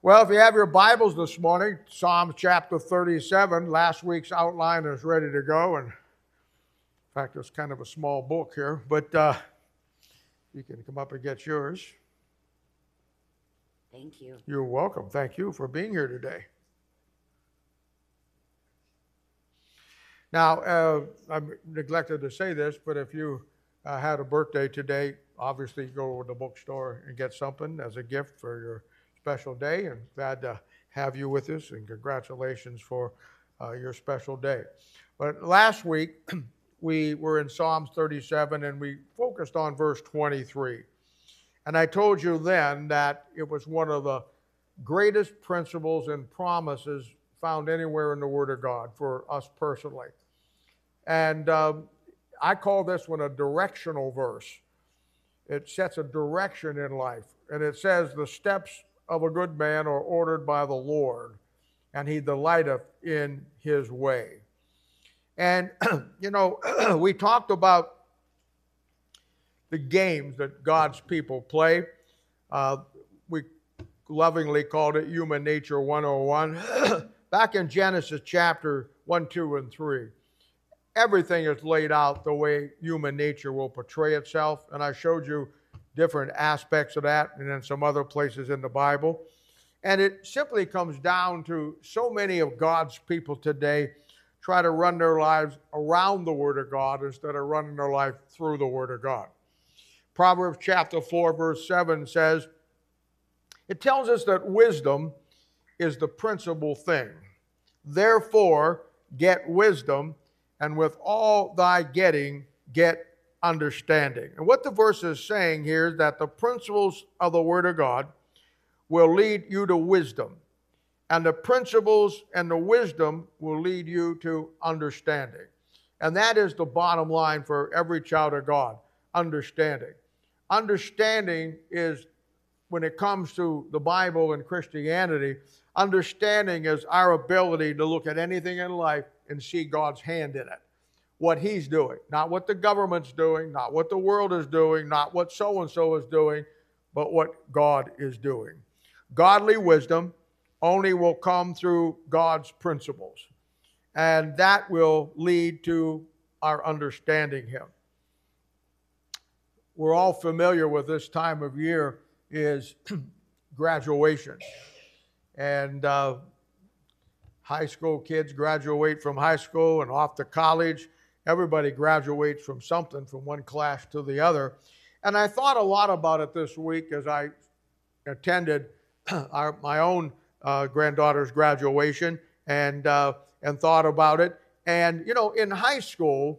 Well, if you have your Bibles this morning, Psalms chapter 37, last week's outline is ready to go. And in fact, it's kind of a small book here, but you can come up and get yours. Thank you. You're welcome. Thank you for being here today. Now, I neglected to say this, but if you had a birthday today, obviously go to the bookstore and get something as a gift for your special day, and glad to have you with us, and congratulations for your special day. But last week, we were in Psalms 37, and we focused on verse 23. And I told you then that it was one of the greatest principles and promises found anywhere in the Word of God for us personally. And I call this one a directional verse. It sets a direction in life. And it says, the steps of a good man are ordered by the Lord, and he delighteth in his way. And, we talked about the games that God's people play. We lovingly called it Human Nature 101. Back in Genesis chapter 1, 2, and 3, everything is laid out the way human nature will portray itself. And I showed you different aspects of that, and then some other places in the Bible. And it simply comes down to so many of God's people today try to run their lives around the Word of God instead of running their life through the Word of God. Proverbs chapter 4, verse 7 says, it tells us that wisdom is the principal thing. Therefore, get wisdom, and with all thy getting, get understanding. And what the verse is saying here is that the principles of the Word of God will lead you to wisdom. And the principles and the wisdom will lead you to understanding. And that is the bottom line for every child of God, understanding. Understanding is, when it comes to the Bible and Christianity, understanding is our ability to look at anything in life and see God's hand in it. What he's doing, not what the government's doing, not what the world is doing, not what so-and-so is doing, but what God is doing. Godly wisdom only will come through God's principles, and that will lead to our understanding him. We're all familiar with this time of year is graduation. And high school kids graduate from high school and off to college. Everybody graduates from something, from one class to the other. And I thought a lot about it this week as I attended my own granddaughter's graduation and thought about it. And, in high school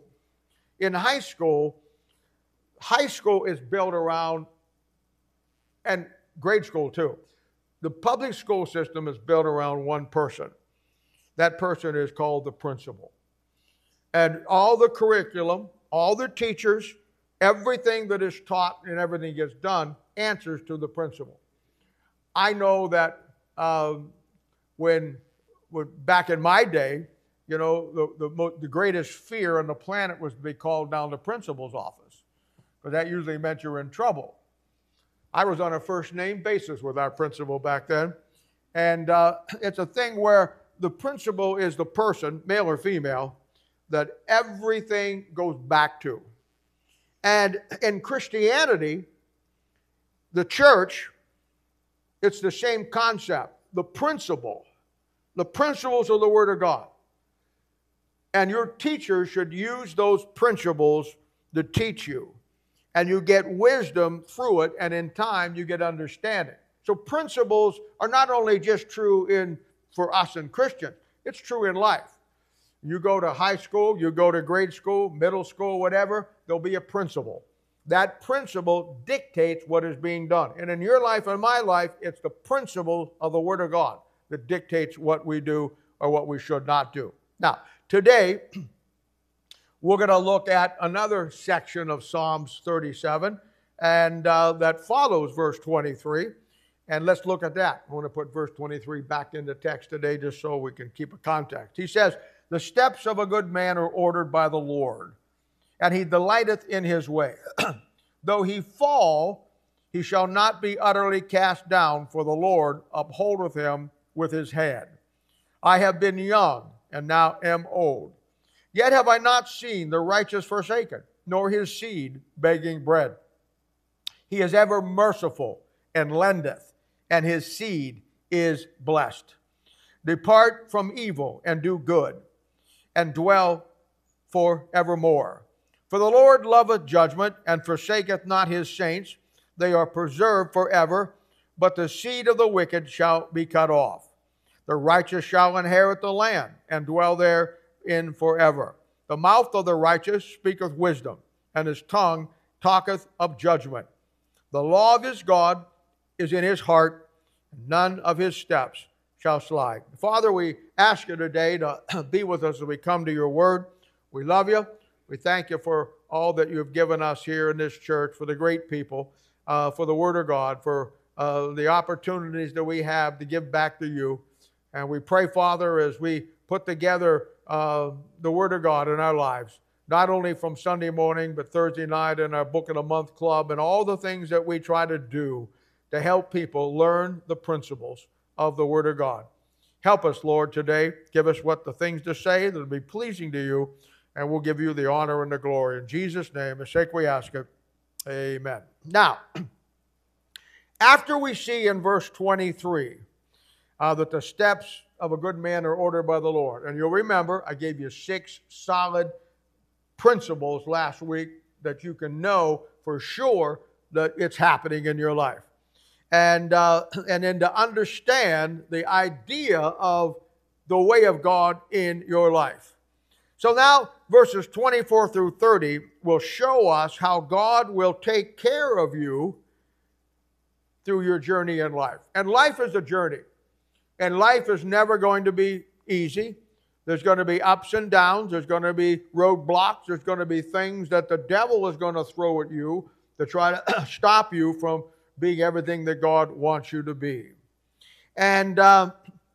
is built around, and grade school too. The public school system is built around one person. That person is called the principal. And all the curriculum, all the teachers, everything that is taught and everything gets done answers to the principal. I know that when back in my day, the greatest fear on the planet was to be called down to the principal's office, because that usually meant you were in trouble. I was on a first name basis with our principal back then. And it's a thing where the principal is the person, male or female, that everything goes back to. And in Christianity, the church, it's the same concept. The principles of the Word of God. And your teacher should use those principles to teach you. And you get wisdom through it, and in time you get understanding. So principles are not only just true for us and Christians, it's true in life. You go to high school, you go to grade school, middle school, whatever, there'll be a principal. That principle dictates what is being done. And in your life and my life, it's the principle of the Word of God that dictates what we do or what we should not do. Now, today, we're going to look at another section of Psalms 37, and that follows verse 23. And let's look at that. I want to put verse 23 back in the text today just so we can keep a context. He says, the steps of a good man are ordered by the Lord, and he delighteth in his way. Though he fall, he shall not be utterly cast down, for the Lord upholdeth him with his hand. I have been young, and now am old. Yet have I not seen the righteous forsaken, nor his seed begging bread. He is ever merciful, and lendeth, and his seed is blessed. Depart from evil, and do good, and dwell for evermore. For the Lord loveth judgment, and forsaketh not his saints. They are preserved forever, but the seed of the wicked shall be cut off. The righteous shall inherit the land, and dwell therein forever. The mouth of the righteous speaketh wisdom, and his tongue talketh of judgment. The law of his God is in his heart, and none of his steps shall slide. Father, we ask you today to be with us as we come to your word. We love you. We thank you for all that you have given us here in this church, for the great people, for the word of God, for the opportunities that we have to give back to you. And we pray, Father, as we put together the word of God in our lives, not only from Sunday morning, but Thursday night in our Book of the Month Club, and all the things that we try to do to help people learn the principles of the word of God. Help us, Lord, today. Give us what the things to say that will be pleasing to you, and we'll give you the honor and the glory. In Jesus' name, a sake we ask it. Amen. Now, after we see in verse 23 that the steps of a good man are ordered by the Lord, and you'll remember I gave you 6 solid principles last week that you can know for sure that it's happening in your life. And then to understand the idea of the way of God in your life. So now verses 24 through 30 will show us how God will take care of you through your journey in life. And life is a journey. And life is never going to be easy. There's going to be ups and downs. There's going to be roadblocks. There's going to be things that the devil is going to throw at you to try to stop you from being everything that God wants you to be. And the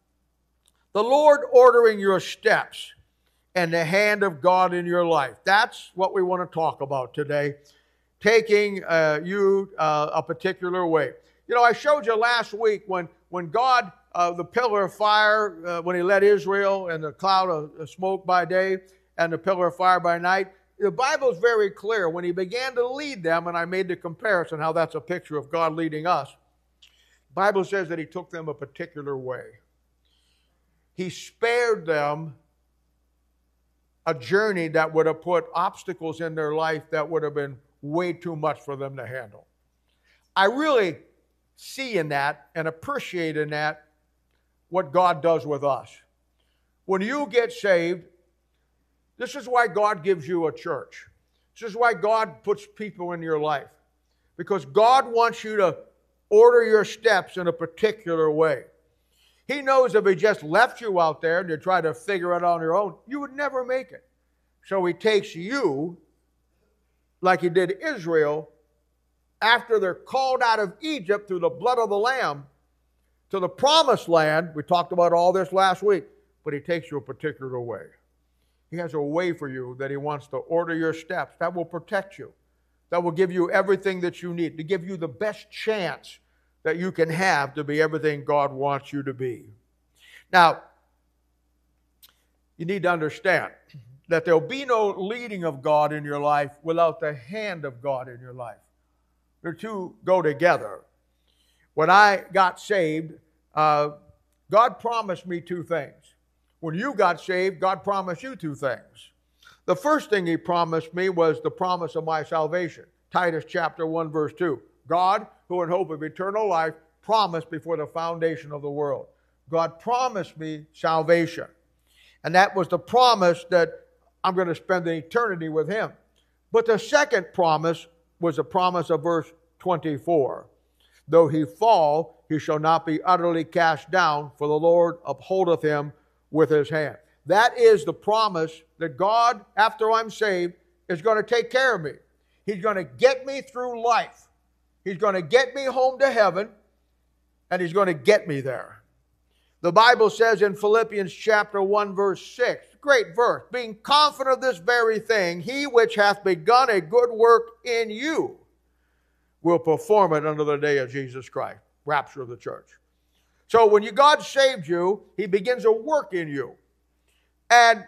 Lord ordering your steps and the hand of God in your life. That's what we want to talk about today. Taking you a particular way. You know, I showed you last week when God, the pillar of fire, when he led Israel and the cloud of smoke by day and the pillar of fire by night, the Bible is very clear. When he began to lead them, and I made the comparison how that's a picture of God leading us, the Bible says that he took them a particular way. He spared them a journey that would have put obstacles in their life that would have been way too much for them to handle. I really see in that and appreciate in that what God does with us. When you get saved, this is why God gives you a church. This is why God puts people in your life. Because God wants you to order your steps in a particular way. He knows if he just left you out there and you try to figure it out on your own, you would never make it. So he takes you, like he did Israel, after they're called out of Egypt through the blood of the Lamb, to the promised land. We talked about all this last week, but he takes you a particular way. He has a way for you that he wants to order your steps. That will protect you. That will give you everything that you need, to give you the best chance that you can have to be everything God wants you to be. Now, you need to understand that there will be no leading of God in your life without the hand of God in your life. The two go together. When I got saved, God promised me 2 things. When you got saved, God promised you 2 things. The first thing he promised me was the promise of my salvation. Titus chapter 1 verse 2. God, who in hope of eternal life, promised before the foundation of the world. God promised me salvation. And that was the promise that I'm going to spend an eternity with him. But the second promise was a promise of verse 24. Though he fall, he shall not be utterly cast down, for the Lord upholdeth him with his hand. That is the promise that God, after I'm saved, is going to take care of me. He's going to get me through life. He's going to get me home to heaven, and he's going to get me there. The Bible says in Philippians chapter 1 verse 6, great verse, being confident of this very thing, he which hath begun a good work in you will perform it unto the day of Jesus Christ, rapture of the church. So when God saved you, he begins a work in you. And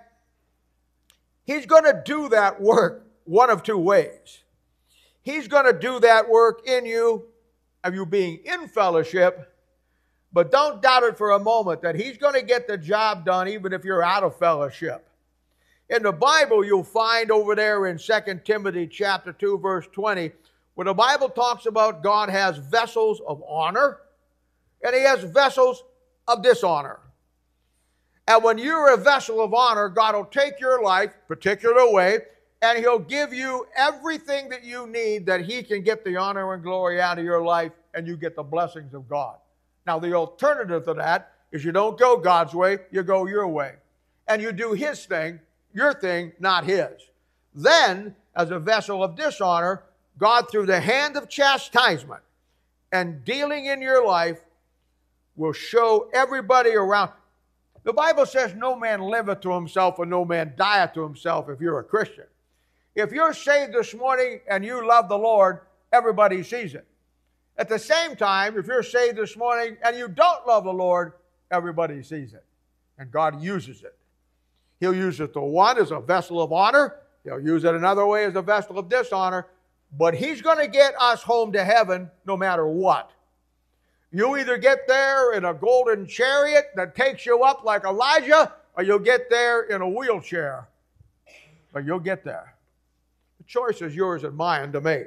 he's going to do that work one of two ways. He's going to do that work in you, of you being in fellowship, but don't doubt it for a moment that he's going to get the job done even if you're out of fellowship. In the Bible, you'll find over there in 2 Timothy chapter 2, verse 20, where the Bible talks about God has vessels of honor and he has vessels of dishonor. And when you're a vessel of honor, God will take your life, particular way, and he'll give you everything that you need that he can get the honor and glory out of your life and you get the blessings of God. Now, the alternative to that is you don't go God's way, you go your way. And you do his thing, your thing, not his. Then, as a vessel of dishonor, God, through the hand of chastisement and dealing in your life, will show everybody around. The Bible says no man liveth to himself and no man dieth to himself if you're a Christian. If you're saved this morning and you love the Lord, everybody sees it. At the same time, if you're saved this morning and you don't love the Lord, everybody sees it. And God uses it. He'll use it to one as a vessel of honor. He'll use it another way as a vessel of dishonor. But he's going to get us home to heaven no matter what. You either get there in a golden chariot that takes you up like Elijah, or you'll get there in a wheelchair. But you'll get there. The choice is yours and mine to make.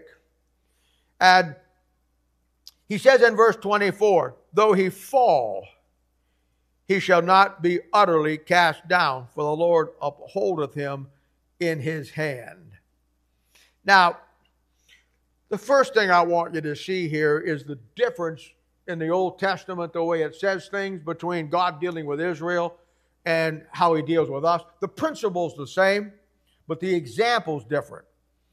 And he says in verse 24, though he fall, he shall not be utterly cast down, for the Lord upholdeth him in his hand. Now, the first thing I want you to see here is the difference in the Old Testament, the way it says things between God dealing with Israel and how he deals with us. The principle's the same, but the example's different.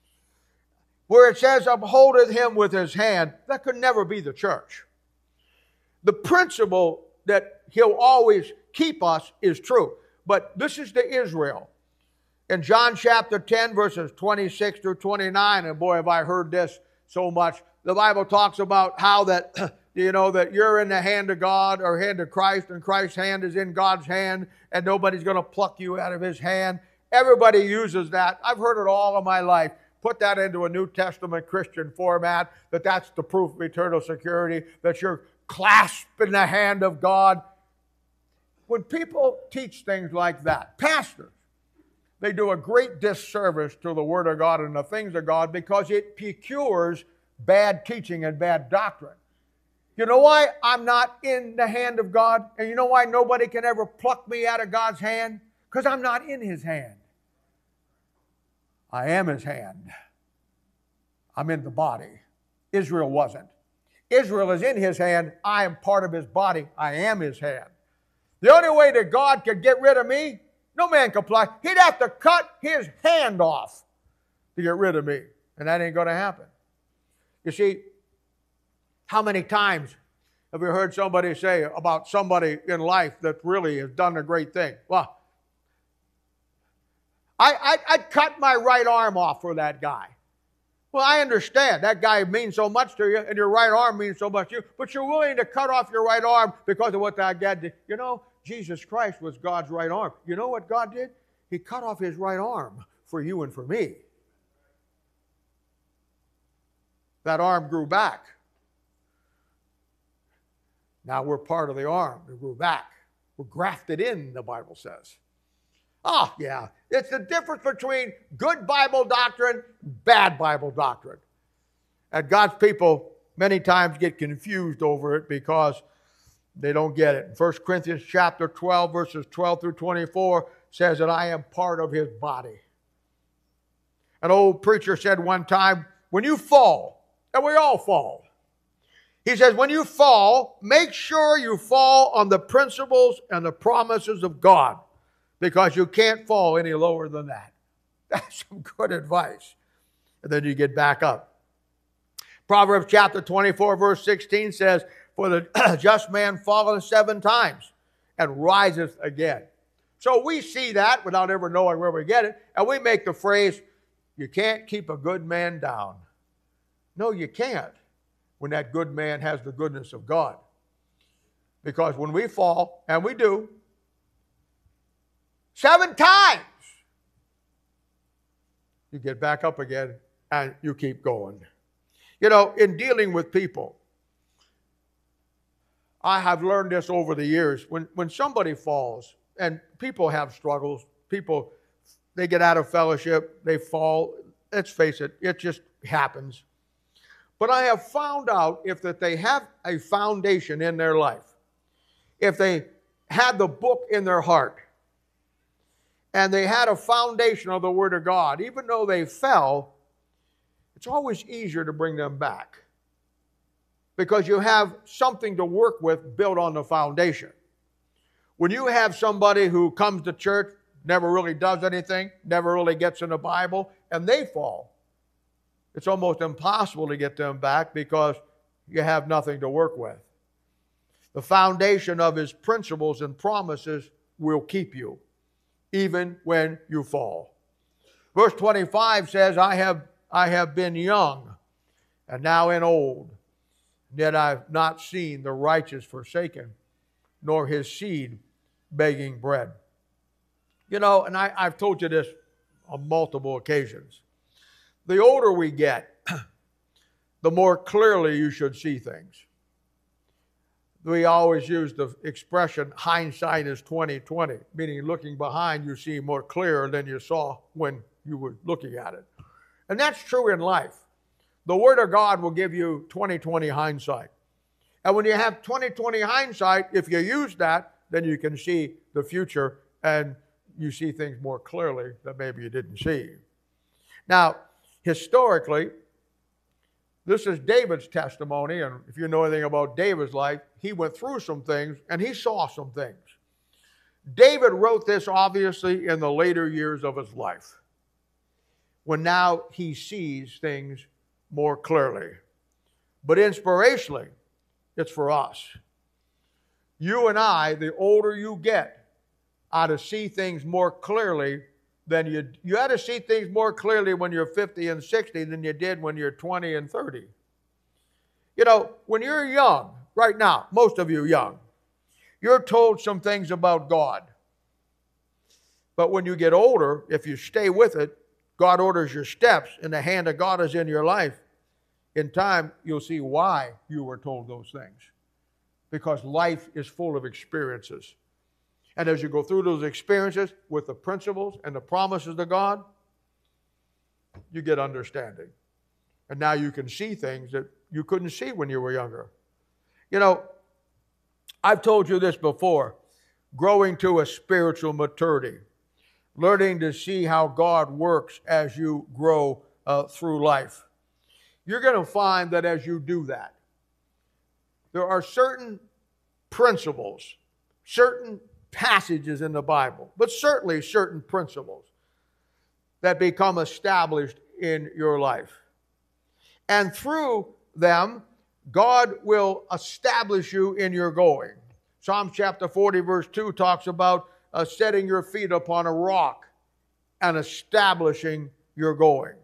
Where it says, upholdeth him with his hand, that could never be the church. The principle that he'll always keep us is true. But this is to Israel. In John chapter 10, verses 26 through 29, and boy, have I heard this so much. The Bible talks about how that, that you're in the hand of God or hand of Christ, and Christ's hand is in God's hand, and nobody's going to pluck you out of his hand. Everybody uses that. I've heard it all of my life. Put that into a New Testament Christian format, that's the proof of eternal security, that you're clasped in the hand of God. When people teach things like that, pastors, they do a great disservice to the Word of God and the things of God because it procures bad teaching and bad doctrine. You know why I'm not in the hand of God? And you know why nobody can ever pluck me out of God's hand? Because I'm not in his hand. I am his hand. I'm in the body. Israel wasn't. Israel is in his hand. I am part of his body. I am his hand. The only way that God could get rid of me, no man could pluck. He'd have to cut his hand off to get rid of me. And that ain't going to happen. You see, how many times have you heard somebody say about somebody in life that really has done a great thing? Well, I'd cut my right arm off for that guy. Well, I understand. That guy means so much to you, and your right arm means so much to you, but you're willing to cut off your right arm because of what that guy did. You know, Jesus Christ was God's right arm. You know what God did? He cut off his right arm for you and for me. That arm grew back. Now we're part of the arm. It grew back. We're grafted in, the Bible says. Oh, yeah. It's the difference between good Bible doctrine and bad Bible doctrine. And God's people many times get confused over it because they don't get it. 1 Corinthians chapter 12, verses 12 through 24 says that I am part of his body. An old preacher said one time, when you fall, and we all fall, he says, when you fall, make sure you fall on the principles and the promises of God, because you can't fall any lower than that. That's some good advice. And then you get back up. Proverbs chapter 24, verse 16 says, for the just man falleth 7 times and riseth again. So we see that without ever knowing where we get it, and we make the phrase, you can't keep a good man down. No, you can't. when that good man has the goodness of God. Because when we fall, and we do, 7 times, you get back up again and you keep going. You know, in dealing with people, I have learned this over the years. When somebody falls, and people have struggles, people, they get out of fellowship, they fall. Let's face it, it just happens. But I have found out if that they have a foundation in their life, if they had the book in their heart, and they had a foundation of the Word of God, even though they fell, it's always easier to bring them back. Because you have something to work with built on the foundation. When you have somebody who comes to church, never really does anything, never really gets in the Bible, and they fall, it's almost impossible to get them back because you have nothing to work with. The foundation of His principles and promises will keep you, even when you fall. Verse 25 says, I have been young, and now am old, yet I have not seen the righteous forsaken, nor his seed begging bread. You know, and I've told you this on multiple occasions. The older we get, the more clearly you should see things. We always use the expression, hindsight is 20/20, meaning looking behind you see more clear than you saw when you were looking at it. And that's true in life. The Word of God will give you 20/20 hindsight. And when you have 20/20 hindsight, if you use that, then you can see the future and you see things more clearly that maybe you didn't see. Now, historically, this is David's testimony, and if you know anything about David's life, he went through some things and he saw some things. David wrote this obviously in the later years of his life, when now he sees things more clearly. But inspirationally, it's for us. You and I, the older you get, ought to see things more clearly than you ought to see things more clearly when you're 50 and 60 than you did when you're 20 and 30. You know, when you're young, right now, most of you young, you're told some things about God. But when you get older, if you stay with it, God orders your steps and the hand of God is in your life. In time, you'll see why you were told those things. Because life is full of experiences. And as you go through those experiences with the principles and the promises of God, you get understanding. And now you can see things that you couldn't see when you were younger. You know, I've told you this before. Growing to a spiritual maturity. Learning to see how God works as you grow through life. You're going to find that as you do that, there are certain principles, certain passages in the Bible, but certainly certain principles that become established in your life. And through them, God will establish you in your going. Psalm chapter 40 verse 2 talks about setting your feet upon a rock and establishing your going.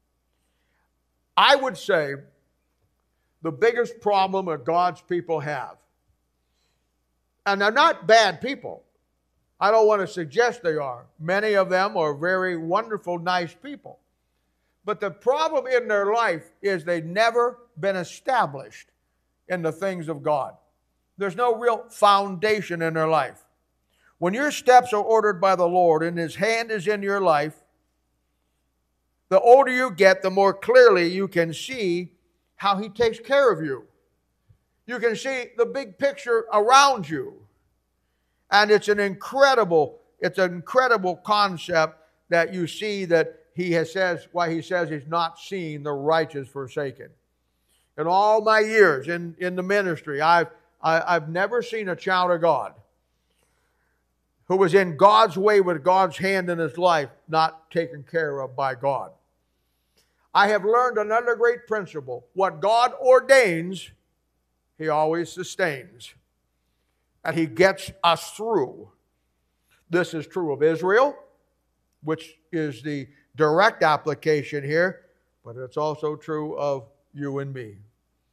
I would say the biggest problem that God's people have, and they're not bad people. I don't want to suggest they are. Many of them are very wonderful, nice people. But the problem in their life is they've never been established in the things of God. There's no real foundation in their life. When your steps are ordered by the Lord and His hand is in your life, the older you get, the more clearly you can see how He takes care of you. You can see the big picture around you. And it's an incredible concept that you see that why He says He's not seen the righteous forsaken. In all my years in the ministry, I've never seen a child of God who was in God's way with God's hand in his life not taken care of by God. I have learned another great principle. What God ordains, He always sustains. And He gets us through. This is true of Israel, which is the direct application here, but it's also true of you and me.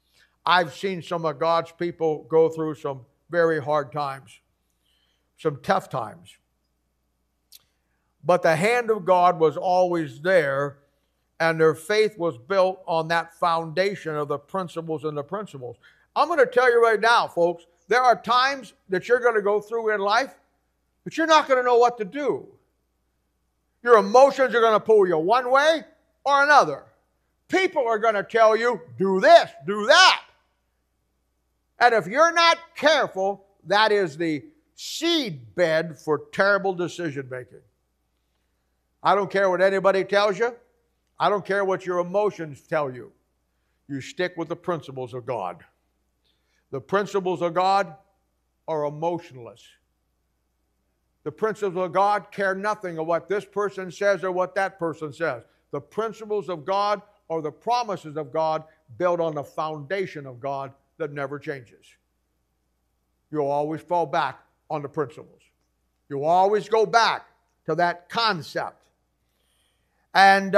I've seen some of God's people go through some very hard times, some tough times. But the hand of God was always there, and their faith was built on that foundation of the principles and the principles. I'm going to tell you right now, folks, there are times that you're going to go through in life, but you're not going to know what to do. Your emotions are going to pull you one way or another. People are going to tell you, do this, do that. And if you're not careful, that is the seed bed for terrible decision making. I don't care what anybody tells you. I don't care what your emotions tell you. You stick with the principles of God. The principles of God are emotionless. The principles of God care nothing of what this person says or what that person says. The principles of God are the promises of God built on the foundation of God that never changes. You'll always fall back on the principles. You'll always go back to that concept. And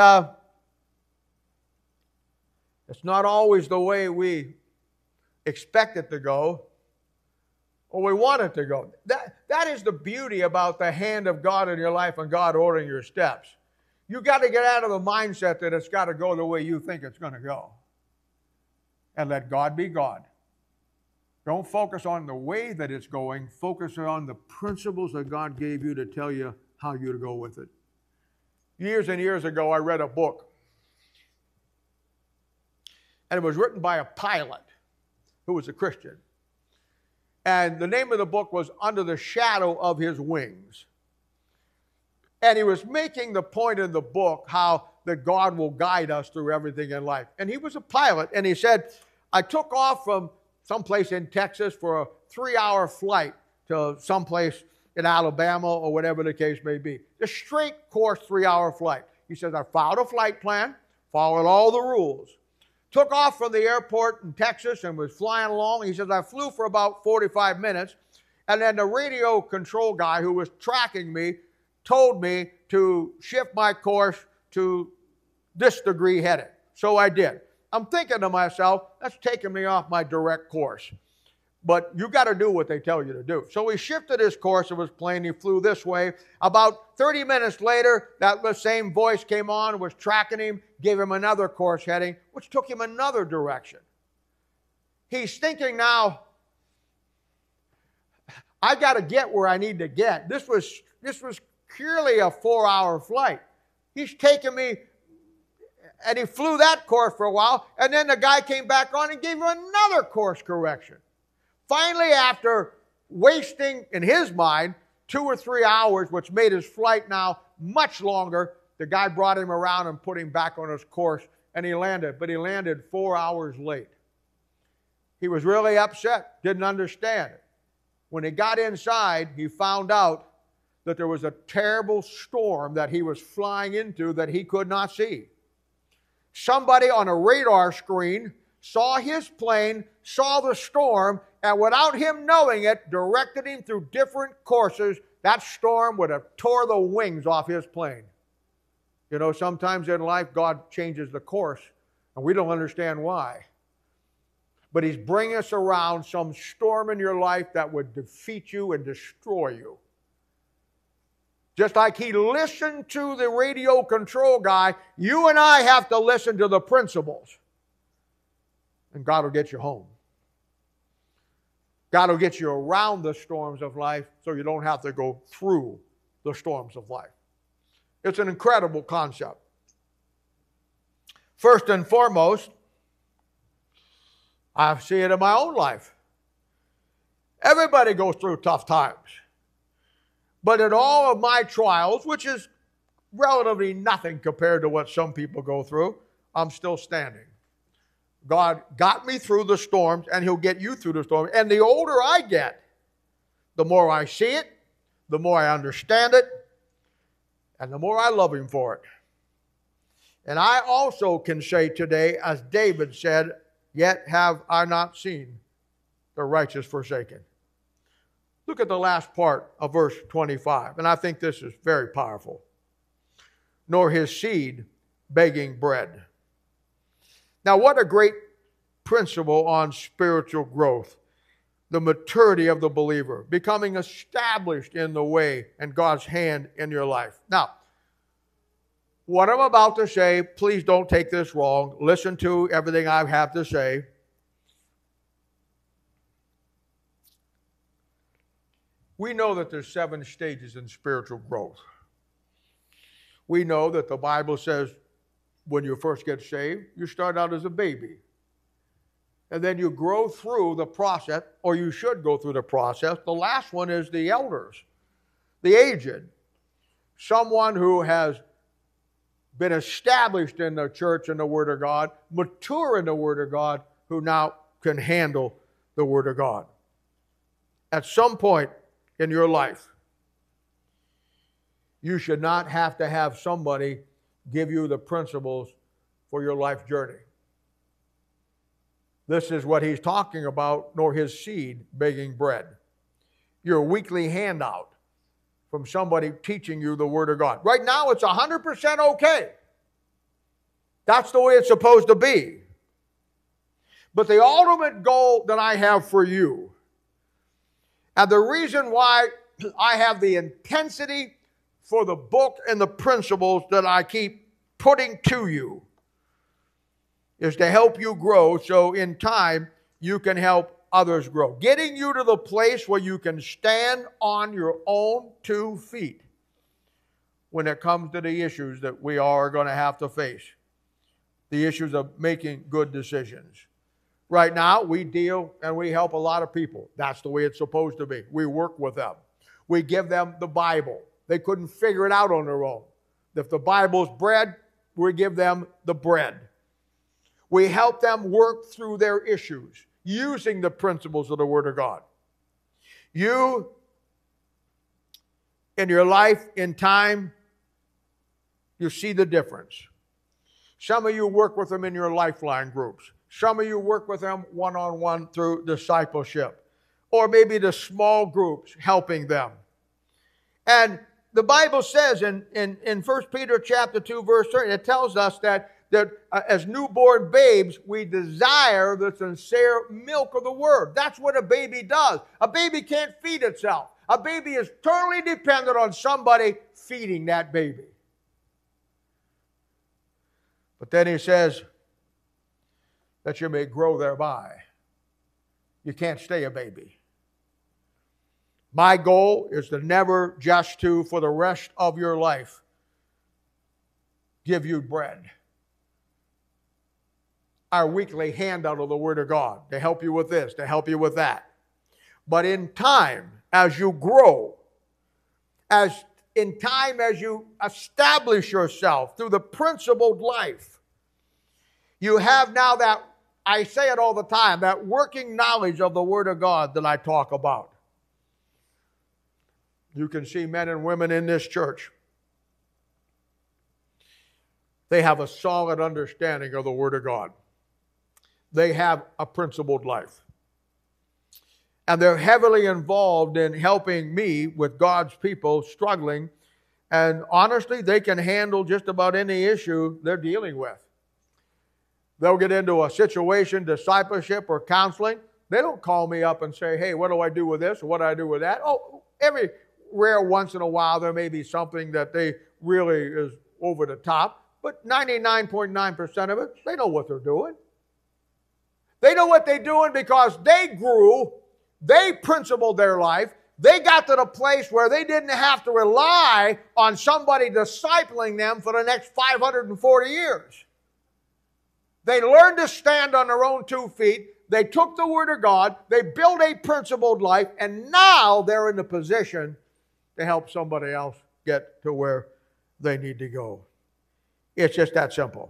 it's not always the way we expect it to go or we want it to go. That is the beauty about the hand of God in your life and God ordering your steps. You've got to get out of the mindset that it's got to go the way you think it's going to go. And let God be God. Don't focus on the way that it's going. Focus on the principles that God gave you to tell you how you to go with it. Years and years ago, I read a book. And it was written by a pilot who was a Christian. And the name of the book was Under the Shadow of His Wings. And he was making the point in the book how that God will guide us through everything in life. And he was a pilot, and he said, I took off from someplace in Texas for a 3-hour flight to someplace in Alabama or whatever the case may be. A straight course 3-hour flight. He says, I followed a flight plan, followed all the rules. Took off from the airport in Texas and was flying along. He says, I flew for about 45 minutes. And then the radio control guy who was tracking me told me to shift my course to this degree heading. So I did. I'm thinking to myself, that's taking me off my direct course. But you got to do what they tell you to do. So he shifted his course of his plane. He flew this way. About 30 minutes later, that same voice came on, was tracking him, gave him another course heading, which took him another direction. He's thinking now, I got to get where I need to get. This was purely a 4-hour flight. He's taking me, and he flew that course for a while, and then the guy came back on and gave him another course correction. Finally, after wasting, in his mind, 2 or 3 hours, which made his flight now much longer, the guy brought him around and put him back on his course, and he landed. But he landed 4 hours late. He was really upset, didn't understand it. When he got inside, he found out that there was a terrible storm that he was flying into that he could not see. Somebody on a radar screen saw his plane, saw the storm, and without him knowing it, directed him through different courses. That storm would have tore the wings off his plane. You know, sometimes in life, God changes the course, and we don't understand why. But He's bringing us around some storm in your life that would defeat you and destroy you. Just like He listened to the radio control guy, you and I have to listen to the principles. And God will get you home. God will get you around the storms of life so you don't have to go through the storms of life. It's an incredible concept. First and foremost, I see it in my own life. Everybody goes through tough times. But in all of my trials, which is relatively nothing compared to what some people go through, I'm still standing. God got me through the storms, and He'll get you through the storms. And the older I get, the more I see it, the more I understand it, and the more I love Him for it. And I also can say today, as David said, yet have I not seen the righteous forsaken. Look at the last part of verse 25, and I think this is very powerful. Nor his seed begging bread. Now, what a great principle on spiritual growth, the maturity of the believer, becoming established in the way and God's hand in your life. Now, what I'm about to say, please don't take this wrong. Listen to everything I have to say. We know that there's 7 stages in spiritual growth. We know that the Bible says when you first get saved, you start out as a baby. And then you grow through the process, or you should go through the process. The last one is the elders, the aged. Someone who has been established in the church and the Word of God, mature in the Word of God, who now can handle the Word of God. At some point in your life, you should not have to have somebody give you the principles for your life journey. This is what he's talking about, nor his seed begging bread. Your weekly handout from somebody teaching you the Word of God. Right now, it's 100% okay. That's the way it's supposed to be. But the ultimate goal that I have for you, and the reason why I have the intensity for the book and the principles that I keep putting to you, is to help you grow so in time you can help others grow. Getting you to the place where you can stand on your own 2 feet when it comes to the issues that we are going to have to face. The issues of making good decisions. Right now, we deal and we help a lot of people. That's the way it's supposed to be. We work with them. We give them the Bible. They couldn't figure it out on their own. If the Bible's bread, we give them the bread. We help them work through their issues using the principles of the Word of God. You, in your life, in time, you see the difference. Some of you work with them in your lifeline groups. Some of you work with them one-on-one through discipleship. Or maybe the small groups helping them. And the Bible says in 1 Peter chapter 2, verse 30, it tells us that as newborn babes, we desire the sincere milk of the Word. That's what a baby does. A baby can't feed itself. A baby is totally dependent on somebody feeding that baby. But then he says that you may grow thereby. You can't stay a baby. My goal is to never just to, for the rest of your life, give you bread. Our weekly handout of the Word of God to help you with this, to help you with that. But in time, as you grow, as you establish yourself through the principled life, you have now that, I say it all the time, that working knowledge of the Word of God that I talk about. You can see men and women in this church. They have a solid understanding of the Word of God. They have a principled life. And they're heavily involved in helping me with God's people struggling. And honestly, they can handle just about any issue they're dealing with. They'll get into a situation, discipleship or counseling. They don't call me up and say, hey, what do I do with this or what do I do with that? Oh, every rare once in a while there may be something that they really is over the top. But 99.9% of it, they know what they're doing. They know what they're doing because they grew, they principled their life, they got to the place where they didn't have to rely on somebody discipling them for the next 540 years. They learned to stand on their own 2 feet, they took the Word of God, they built a principled life, and now they're in the position to help somebody else get to where they need to go. It's just that simple.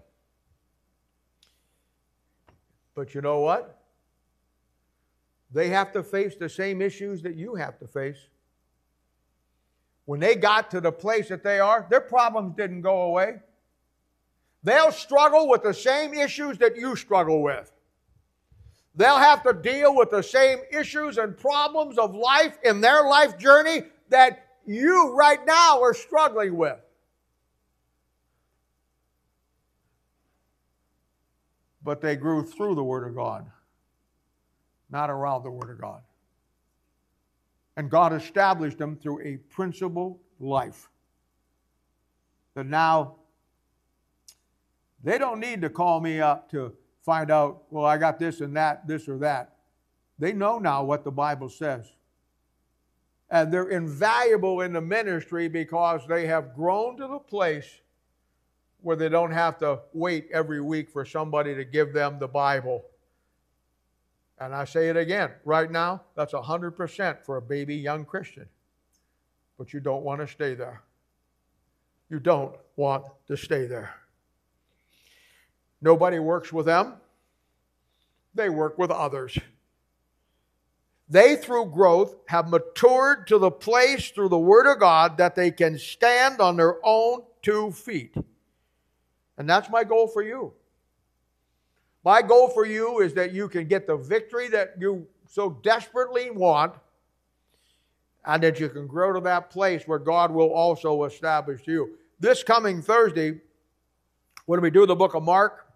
But you know what? They have to face the same issues that you have to face. When they got to the place that they are, their problems didn't go away. They'll struggle with the same issues that you struggle with. They'll have to deal with the same issues and problems of life in their life journey that you right now are struggling with. but they grew through the Word of God, not around the Word of God. And God established them through a principled life. That now, they don't need to call me up to find out, well, I got this and that, this or that. They know now what the Bible says. And they're invaluable in the ministry because they have grown to the place where they don't have to wait every week for somebody to give them the Bible. And I say it again, right now, that's 100% for a baby young Christian. But you don't want to stay there. You don't want to stay there. Nobody works with them. They work with others. They, through growth, have matured to the place through the Word of God that they can stand on their own 2 feet. And that's my goal for you. My goal for you is that you can get the victory that you so desperately want, and that you can grow to that place where God will also establish you. This coming Thursday, when we do the book of Mark,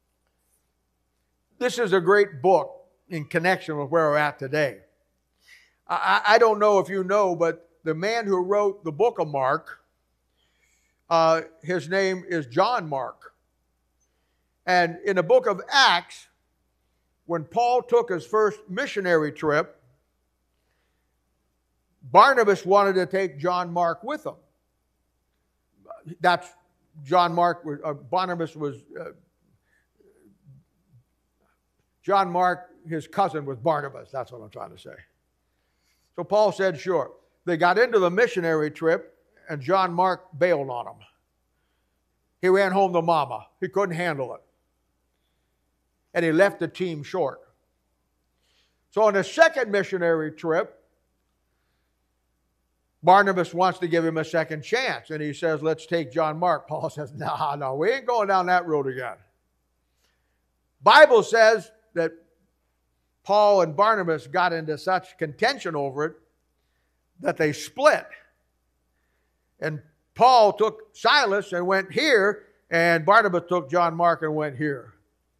this is a great book in connection with where we're at today. I don't know if you know, but the man who wrote the book of Mark, his name is John Mark. And in the book of Acts, when Paul took his first missionary trip, Barnabas wanted to take John Mark with him. That's John Mark, Barnabas was, John Mark, his cousin was Barnabas. That's what I'm trying to say. So Paul said, sure. They got into the missionary trip, and John Mark bailed on him. He ran home to mama. He couldn't handle it. And he left the team short. So on the second missionary trip, Barnabas wants to give him a second chance. And he says, let's take John Mark. Paul says, no, we ain't going down that road again. Bible says that Paul and Barnabas got into such contention over it that they split. And Paul took Silas and went here, and Barnabas took John Mark and went here.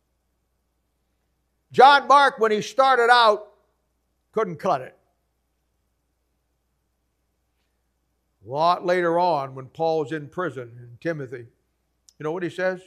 John Mark, when he started out, couldn't cut it. A lot later on, when Paul was in prison in Timothy, you know what he says?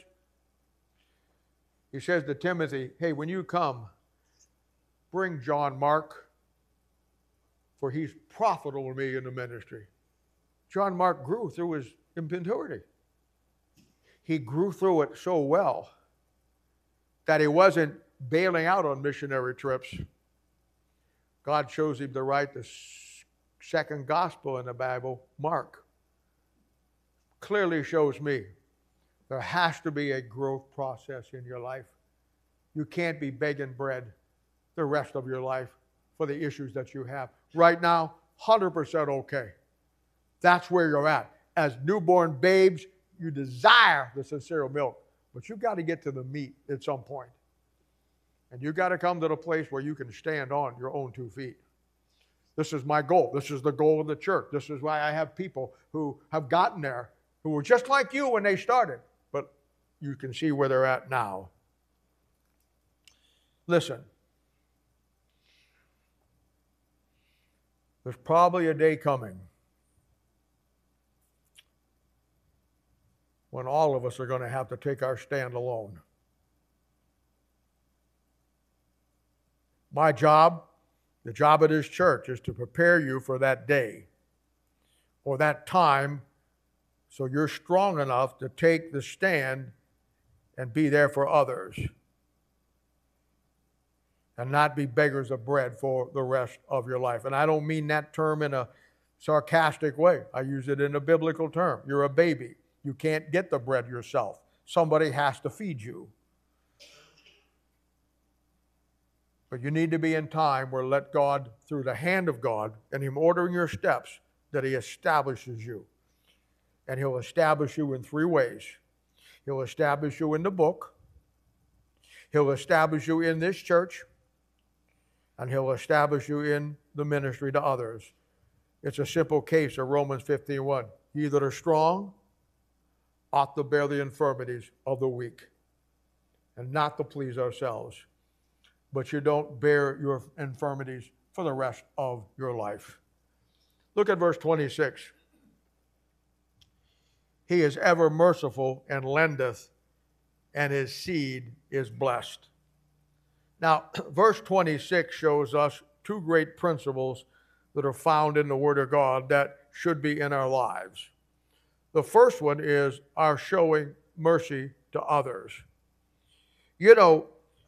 He says to Timothy, hey, when you come, bring John Mark, for he's profitable to me in the ministry. John Mark grew through his immaturity. He grew through it so well that he wasn't bailing out on missionary trips. God chose him to write the second gospel in the Bible, Mark. Clearly shows me there has to be a growth process in your life. You can't be begging bread the rest of your life for the issues that you have. Right now, 100% okay. That's where you're at. As newborn babes, you desire the sincere milk, but you've got to get to the meat at some point. And you've got to come to the place where you can stand on your own 2 feet. This is my goal. This is the goal of the church. This is why I have people who have gotten there, who were just like you when they started, but you can see where they're at now. Listen. There's probably a day coming when all of us are going to have to take our stand alone. My job, the job of this church, is to prepare you for that day or that time so you're strong enough to take the stand and be there for others and not be beggars of bread for the rest of your life. And I don't mean that term in a sarcastic way. I use it in a biblical term. You're a baby. You can't get the bread yourself. Somebody has to feed you. But you need to be in time where let God, through the hand of God, and Him ordering your steps, that He establishes you. And He'll establish you in 3 ways. He'll establish you in the book. He'll establish you in this church. And He'll establish you in the ministry to others. It's a simple case of Romans 15:1. Ye that are strong ought to bear the infirmities of the weak. and not to please ourselves. But you don't bear your infirmities for the rest of your life. Look at verse 26. He is ever merciful and lendeth, and his seed is blessed. Now, verse 26 shows us two great principles that are found in the Word of God that should be in our lives. The first one is our showing mercy to others. You know,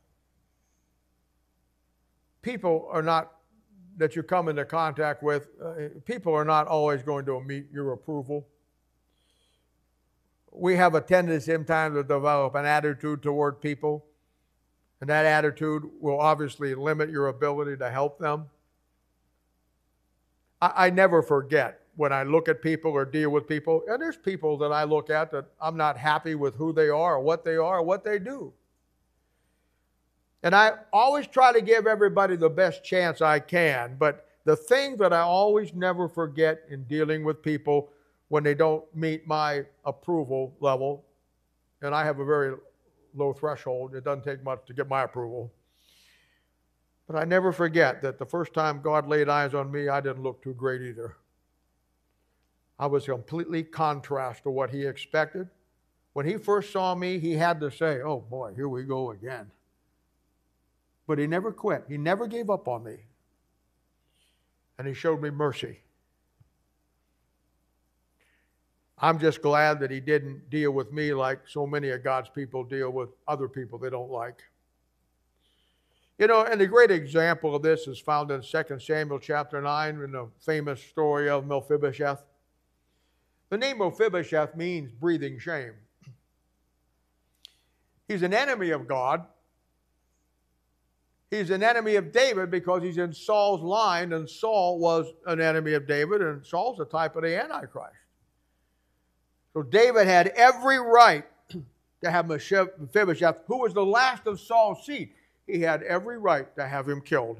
people are not, that you come into contact with, people are not always going to meet your approval. We have a tendency sometimes to develop an attitude toward people, and that attitude will obviously limit your ability to help them. I never forget when I look at people or deal with people, and there's people that I look at that I'm not happy with who they are or what they do. And I always try to give everybody the best chance I can, but the thing that I always never forget in dealing with people when they don't meet my approval level, and I have a very low threshold, it doesn't take much to get my approval. But I never forget that the first time God laid eyes on me, I didn't look too great either. I was completely contrast to what he expected. When he first saw me, he had to say, oh boy, here we go again. But he never quit. He never gave up on me. And he showed me mercy. I'm just glad that he didn't deal with me like so many of God's people deal with other people they don't like. You know, and a great example of this is found in 2 Samuel chapter 9 in the famous story of Mephibosheth. The name Mephibosheth means breathing shame. He's an enemy of God. He's an enemy of David because he's in Saul's line, and Saul was an enemy of David, and Saul's a type of the Antichrist. So David had every right to have Mephibosheth, who was the last of Saul's seed. He had every right to have him killed.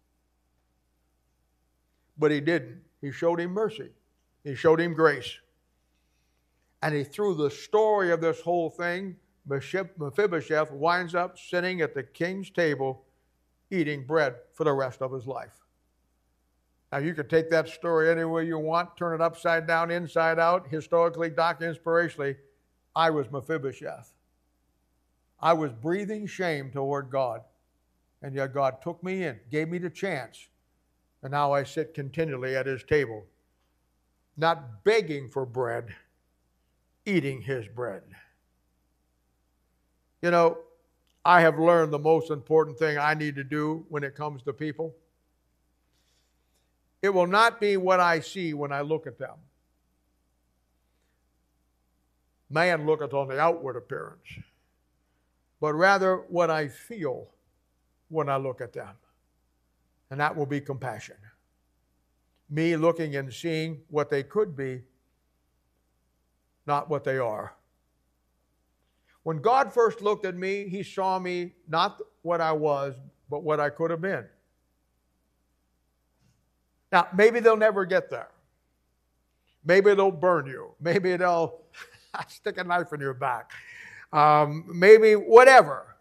But he didn't. He showed him mercy. He showed him grace. And he, through the story of this whole thing, Mephibosheth winds up sitting at the king's table eating bread for the rest of his life. Now, you can take that story any way you want, turn it upside down, inside out, historically, documented, inspirationally. I was Mephibosheth. I was breathing shame toward God. And yet God took me in, gave me the chance. And now I sit continually at his table, not begging for bread, eating his bread. You know, I have learned the most important thing I need to do when it comes to people. It will not be what I see when I look at them. Man looketh on the outward appearance, but rather what I feel when I look at them. And that will be compassion. Me looking and seeing what they could be, not what they are. When God first looked at me, he saw me not what I was, but what I could have been. Now, maybe they'll never get there. Maybe they'll burn you. Maybe they'll stick a knife in your back. Maybe whatever.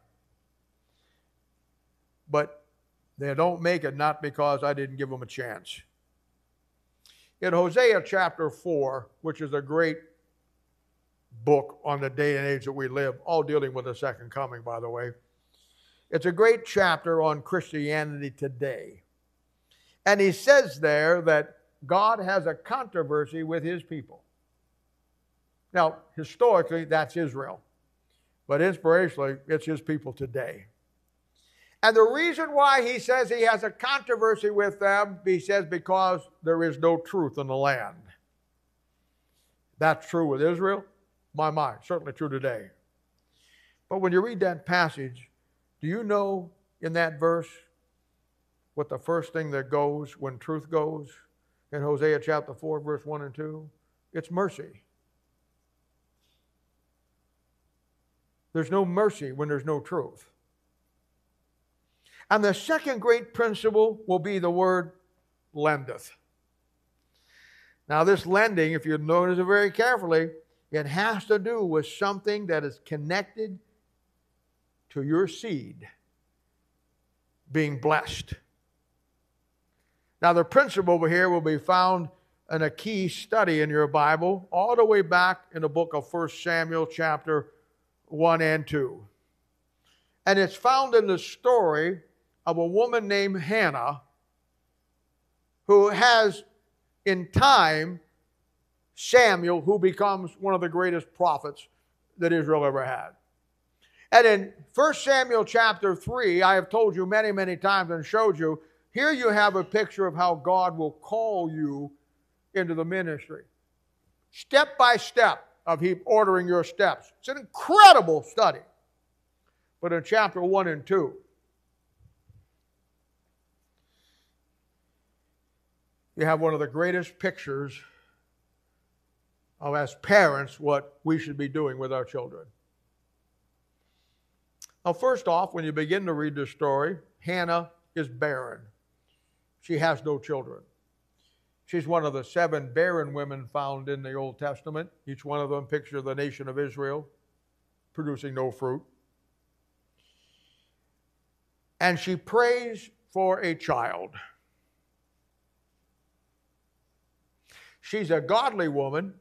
But they don't make it not because I didn't give them a chance. In Hosea chapter 4, which is a great book on the day and age that we live, all dealing with the second coming, by the way. It's a great chapter on Christianity today. And he says there that God has a controversy with his people. Now, historically, that's Israel. But inspirationally, it's his people today. And the reason why he says he has a controversy with them, he says because there is no truth in the land. That's true with Israel. My, certainly true today. But when you read that passage, do you know in that verse what the first thing that goes when truth goes? In Hosea chapter 4, verse 1 and 2, it's mercy. There's no mercy when there's no truth. And the second great principle will be the word lendeth. Now this lending, if you notice it very carefully, it has to do with something that is connected to your seed being blessed. Now, the principle over here will be found in a key study in your Bible, all the way back in the book of 1 Samuel chapter 1 and 2. And it's found in the story of a woman named Hannah, who has in time Samuel, who becomes one of the greatest prophets that Israel ever had. And in 1 Samuel chapter 3, I have told you many, many times and showed you, here you have a picture of how God will call you into the ministry. Step by step of Him ordering your steps. It's an incredible study. But in chapter 1 and 2, you have one of the greatest pictures of, as parents, what we should be doing with our children. Now, first off, when you begin to read this story, Hannah is barren. She has no children. She's one of the 7 barren women found in the Old Testament. Each one of them picture the nation of Israel producing no fruit. And she prays for a child. She's a godly woman.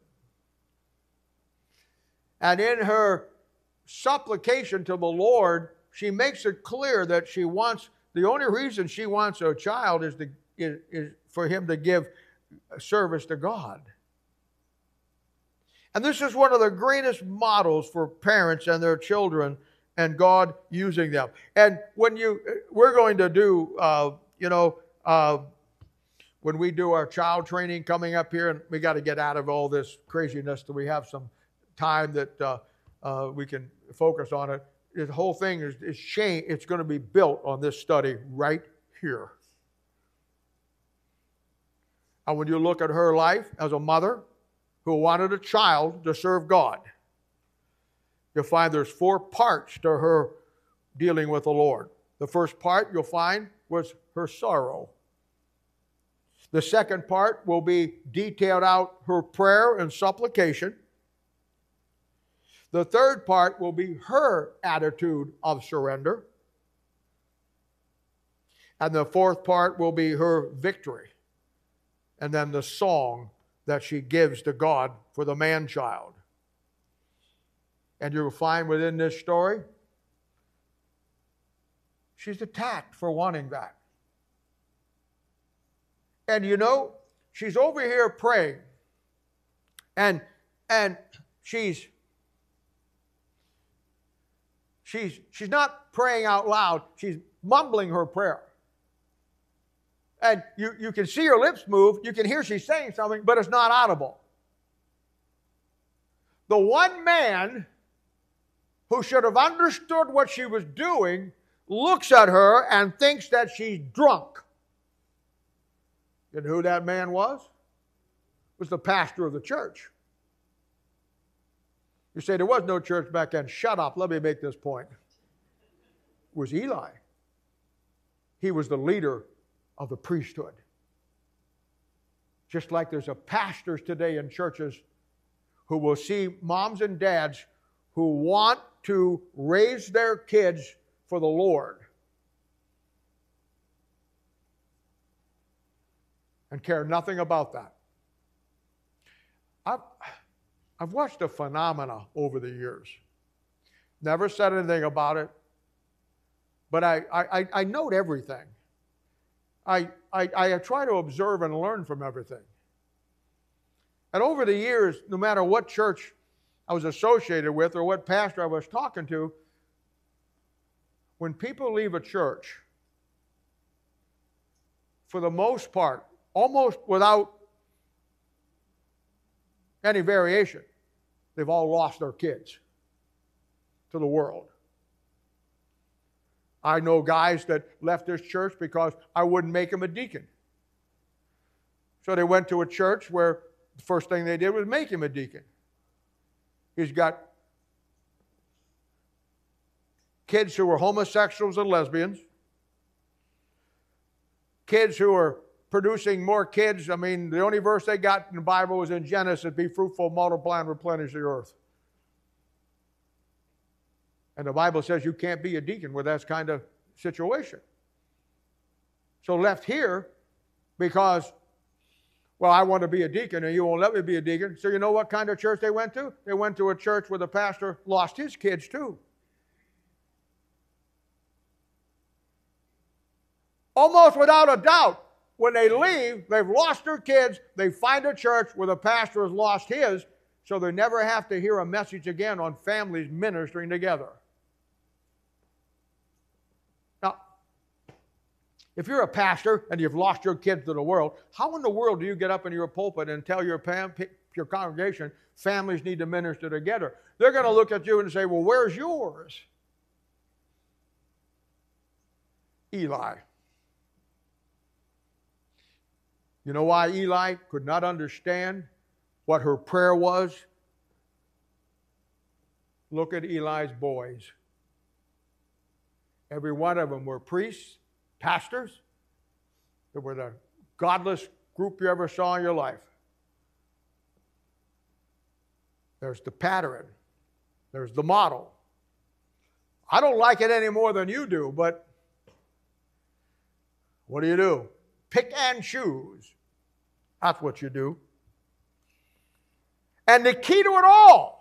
And in her supplication to the Lord, she makes it clear that she wants, the only reason she wants a child is for him to give service to God. And this is one of the greatest models for parents and their children and God using them. And when we're going to do, when we do our child training coming up here, and we got to get out of all this craziness so we have some time that we can focus on it. The whole thing is it's going to be built on this study right here. And when you look at her life as a mother who wanted a child to serve God, you'll find there's 4 parts to her dealing with the Lord. The first part you'll find was her sorrow. The second part will be detailed out her prayer and supplication. The third part will be her attitude of surrender. And the fourth part will be her victory. And then the song that she gives to God for the man-child. And you'll find within this story, she's attacked for wanting that. And you know, she's over here praying. And she's not praying out loud. She's mumbling her prayer. And you can see her lips move. You can hear she's saying something, but it's not audible. The one man who should have understood what she was doing looks at her and thinks that she's drunk. You know who that man was? It was the pastor of the church. You say there was no church back then. Shut up. Let me make this point. It was Eli. He was the leader of the priesthood. Just like there's pastors today in churches who will see moms and dads who want to raise their kids for the Lord and care nothing about that. I've watched a phenomena over the years. Never said anything about it, but I note everything. I try to observe and learn from everything. And over the years, no matter what church I was associated with or what pastor I was talking to, when people leave a church, for the most part, almost without any variation, they've all lost their kids to the world. I know guys that left this church because I wouldn't make them a deacon. So they went to a church where the first thing they did was make him a deacon. He's got kids who were homosexuals and lesbians, kids who are producing more kids. I mean, the only verse they got in the Bible was in Genesis, be fruitful, multiply, and replenish the earth. And the Bible says you can't be a deacon with that kind of situation. So left here because, well, I want to be a deacon and you won't let me be a deacon. So you know what kind of church they went to? They went to a church where the pastor lost his kids too. Almost without a doubt, when they leave, they've lost their kids, they find a church where the pastor has lost his, so they never have to hear a message again on families ministering together. Now, if you're a pastor and you've lost your kids to the world, how in the world do you get up in your pulpit and tell your congregation families need to minister together? They're going to look at you and say, well, where's yours? Eli. You know why Eli could not understand what her prayer was? Look at Eli's boys. Every one of them were priests, pastors. They were the godless group you ever saw in your life. There's the pattern. There's the model. I don't like it any more than you do, but what do? Pick and choose. That's what you do. And the key to it all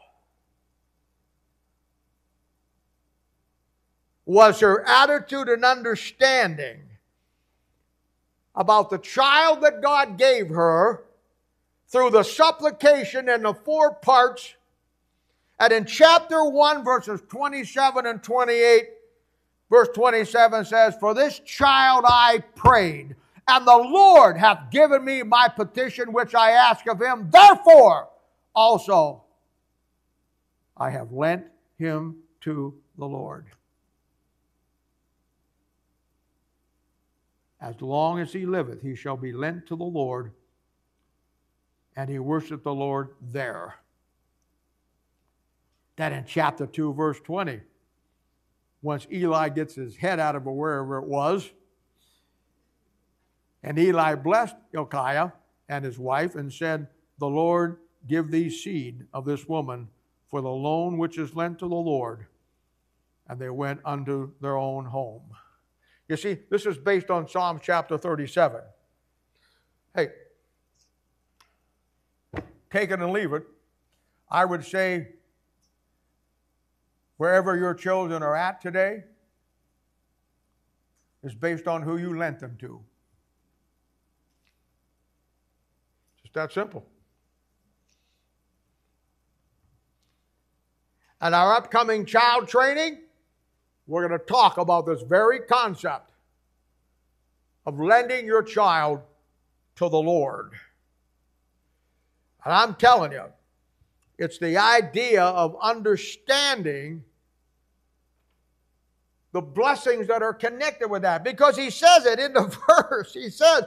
was her attitude and understanding about the child that God gave her through the supplication in the 4 parts. And in chapter 1, verses 27 and 28, verse 27 says, for this child I prayed, and the Lord hath given me my petition which I ask of him. Therefore also I have lent him to the Lord. As long as he liveth, he shall be lent to the Lord, and he worshiped the Lord there. Then in chapter 2, verse 20, once Eli gets his head out of wherever it was, and Eli blessed Hilkiah and his wife and said, the Lord give thee seed of this woman for the loan which is lent to the Lord. And they went unto their own home. You see, this is based on Psalm chapter 37. Hey, take it and leave it. I would say, wherever your children are at today is based on who you lent them to. Just that simple. And our upcoming child training, we're going to talk about this very concept of lending your child to the Lord. And I'm telling you, it's the idea of understanding the blessings that are connected with that. Because he says it in the verse. He says,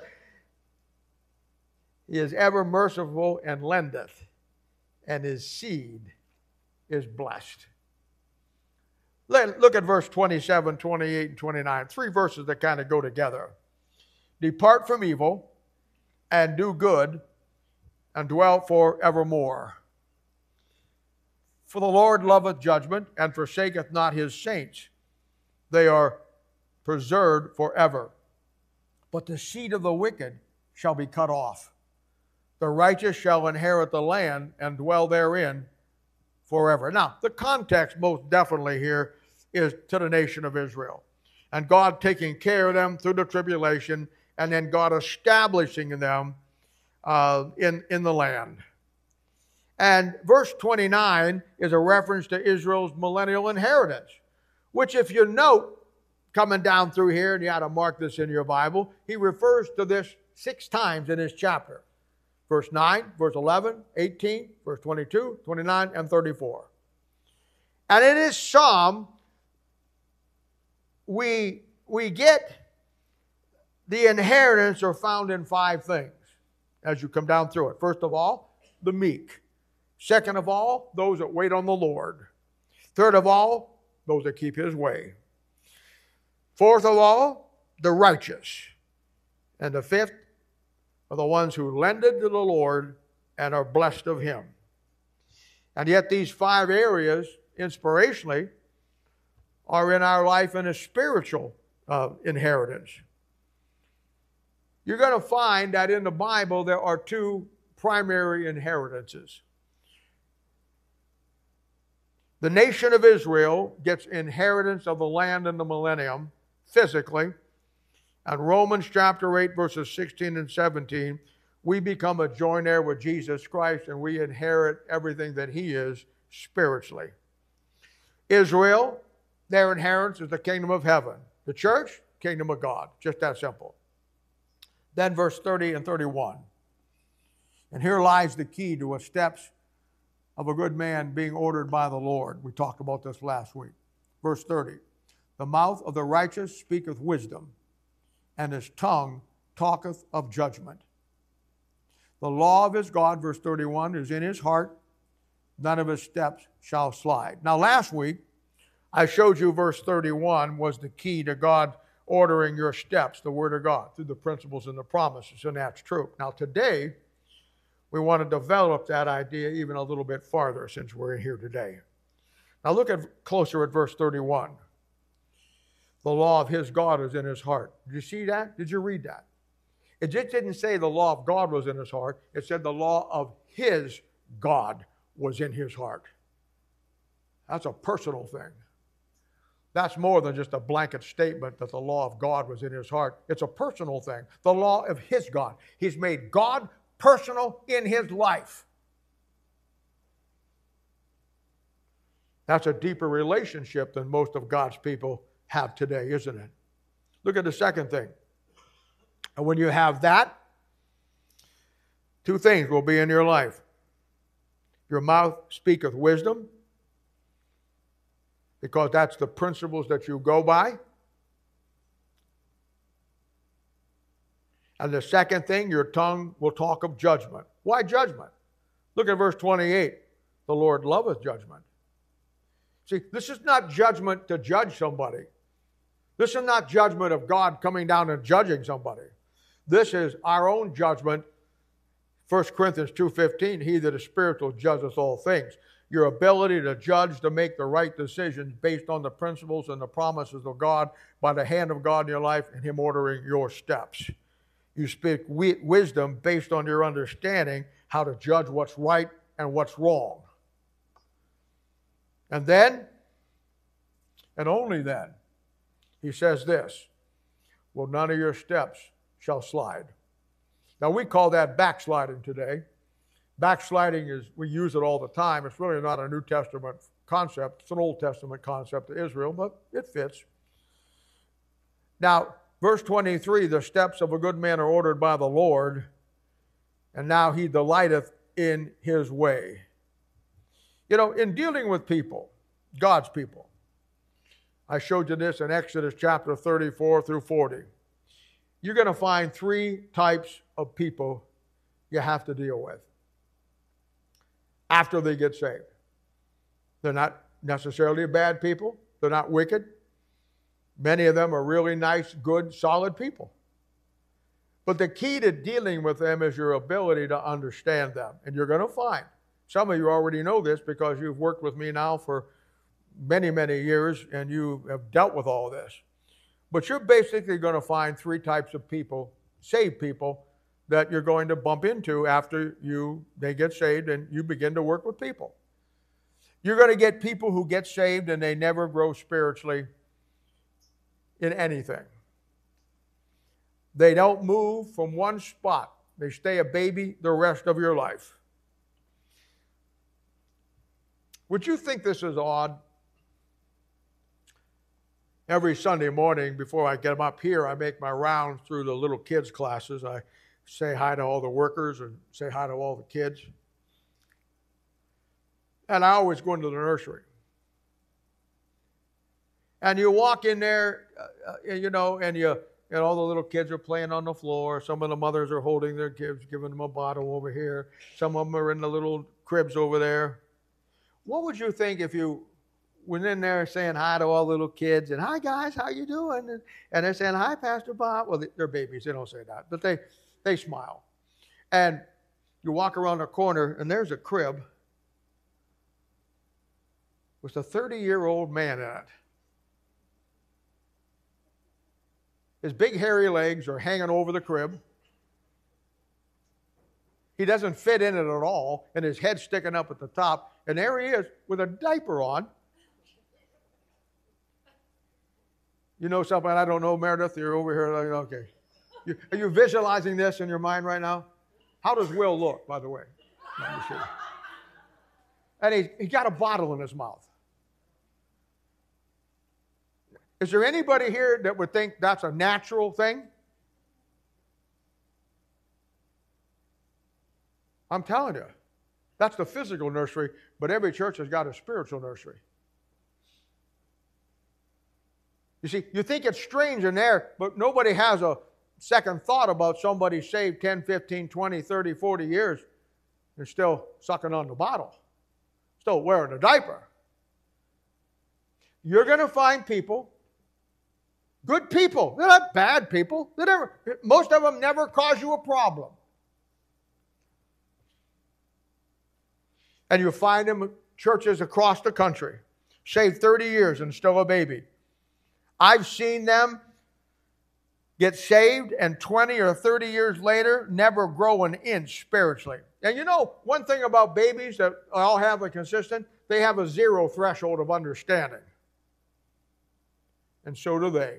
he is ever merciful and lendeth, and his seed is blessed. Look at verse 27, 28, and 29. 3 verses that kind of go together. Depart from evil, and do good, and dwell forevermore. For the Lord loveth judgment, and forsaketh not his saints. They are preserved forever. But the seed of the wicked shall be cut off. The righteous shall inherit the land and dwell therein forever. Now, the context most definitely here is to the nation of Israel. And God taking care of them through the tribulation, and then God establishing them in the land. And verse 29 is a reference to Israel's millennial inheritance, which if you note, coming down through here, and you ought to mark this in your Bible, he refers to this 6 times in his chapter. Verse 9, verse 11, 18, verse 22, 29, and 34. And in his psalm, we get the inheritance are found in 5 things as you come down through it. First of all, the meek. Second of all, those that wait on the Lord. Third of all, those that keep his way. Fourth of all, the righteous. And the fifth are the ones who lended to the Lord and are blessed of him. And yet these 5 areas, inspirationally, are in our life in a spiritual inheritance. You're going to find that in the Bible there are two primary inheritances. The nation of Israel gets inheritance of the land in the millennium, physically. And Romans chapter 8, verses 16 and 17, we become a joint heir with Jesus Christ, and we inherit everything that he is spiritually. Israel, their inheritance is the kingdom of heaven. The church, kingdom of God. Just that simple. Then verse 30 and 31. And here lies the key to the steps of a good man being ordered by the Lord. We talked about this last week. Verse 30. The mouth of the righteous speaketh wisdom, and his tongue talketh of judgment. The law of his God, verse 31, is in his heart. None of his steps shall slide. Now last week, I showed you verse 31 was the key to God ordering your steps, the Word of God, through the principles and the promises, and that's true. Now today, we want to develop that idea even a little bit farther since we're here today. Now look closer at verse 31. The law of his God is in his heart. Did you see that? Did you read that? It just didn't say the law of God was in his heart. It said the law of his God was in his heart. That's a personal thing. That's more than just a blanket statement that the law of God was in his heart. It's a personal thing. The law of his God. He's made God personal in his life. That's a deeper relationship than most of God's people have today, isn't it? Look at the second thing. And when you have that, two things will be in your life. Your mouth speaketh wisdom, because that's the principles that you go by. And the second thing, your tongue will talk of judgment. Why judgment? Look at verse 28. The Lord loveth judgment. See, this is not judgment to judge somebody. This is not judgment of God coming down and judging somebody. This is our own judgment. 1 Corinthians 2:15, he that is spiritual judgeth all things. Your ability to judge, to make the right decisions based on the principles and the promises of God by the hand of God in your life and him ordering your steps. You speak wisdom based on your understanding how to judge what's right and what's wrong. And then, and only then, he says this, well, none of your steps shall slide. Now, we call that backsliding today. Backsliding is, we use it all the time. It's really not a New Testament concept. It's an Old Testament concept to Israel, but it fits. Now, verse 23, the steps of a good man are ordered by the Lord, and now he delighteth in his way. You know, in dealing with people, God's people, I showed you this in Exodus chapter 34 through 40. You're going to find three types of people you have to deal with after they get saved. They're not necessarily bad people. They're not wicked. Many of them are really nice, good, solid people. But the key to dealing with them is your ability to understand them. And you're going to find, some of you already know this because you've worked with me now for many, many years and you have dealt with all this. But you're basically going to find three types of people, saved people, that you're going to bump into after they get saved and you begin to work with people. You're going to get people who get saved and they never grow spiritually in anything. They don't move from one spot. They stay a baby the rest of your life. Would you think this is odd? Every Sunday morning before I get up here, I make my rounds through the little kids' classes. I say hi to all the workers and say hi to all the kids. And I always go into the nursery. And you walk in there, and all the little kids are playing on the floor. Some of the mothers are holding their kids, giving them a bottle over here. Some of them are in the little cribs over there. What would you think if you went in there saying hi to all the little kids and, hi guys, how you doing? And they're saying, hi, Pastor Bob. Well, they're babies, they don't say that, but they smile. And you walk around the corner and there's a crib with a 30-year-old man in it. His big hairy legs are hanging over the crib. He doesn't fit in it at all, and his head's sticking up at the top. And there he is with a diaper on. You know something I don't know, Meredith? You're over here like, okay. Are you visualizing this in your mind right now? How does Will look, by the way? Let me see. And he got a bottle in his mouth. Is there anybody here that would think that's a natural thing? I'm telling you, that's the physical nursery, but every church has got a spiritual nursery. You see, you think it's strange in there, but nobody has a second thought about somebody saved 10, 15, 20, 30, 40 years and still sucking on the bottle, still wearing a diaper. You're going to find people, good people. They're not bad people. Most of them never cause you a problem. And you find them in churches across the country, saved 30 years and still a baby. I've seen them get saved and 20 or 30 years later never grow an inch spiritually. And you know, one thing about babies that all have a consistent, they have a zero threshold of understanding. And so do they.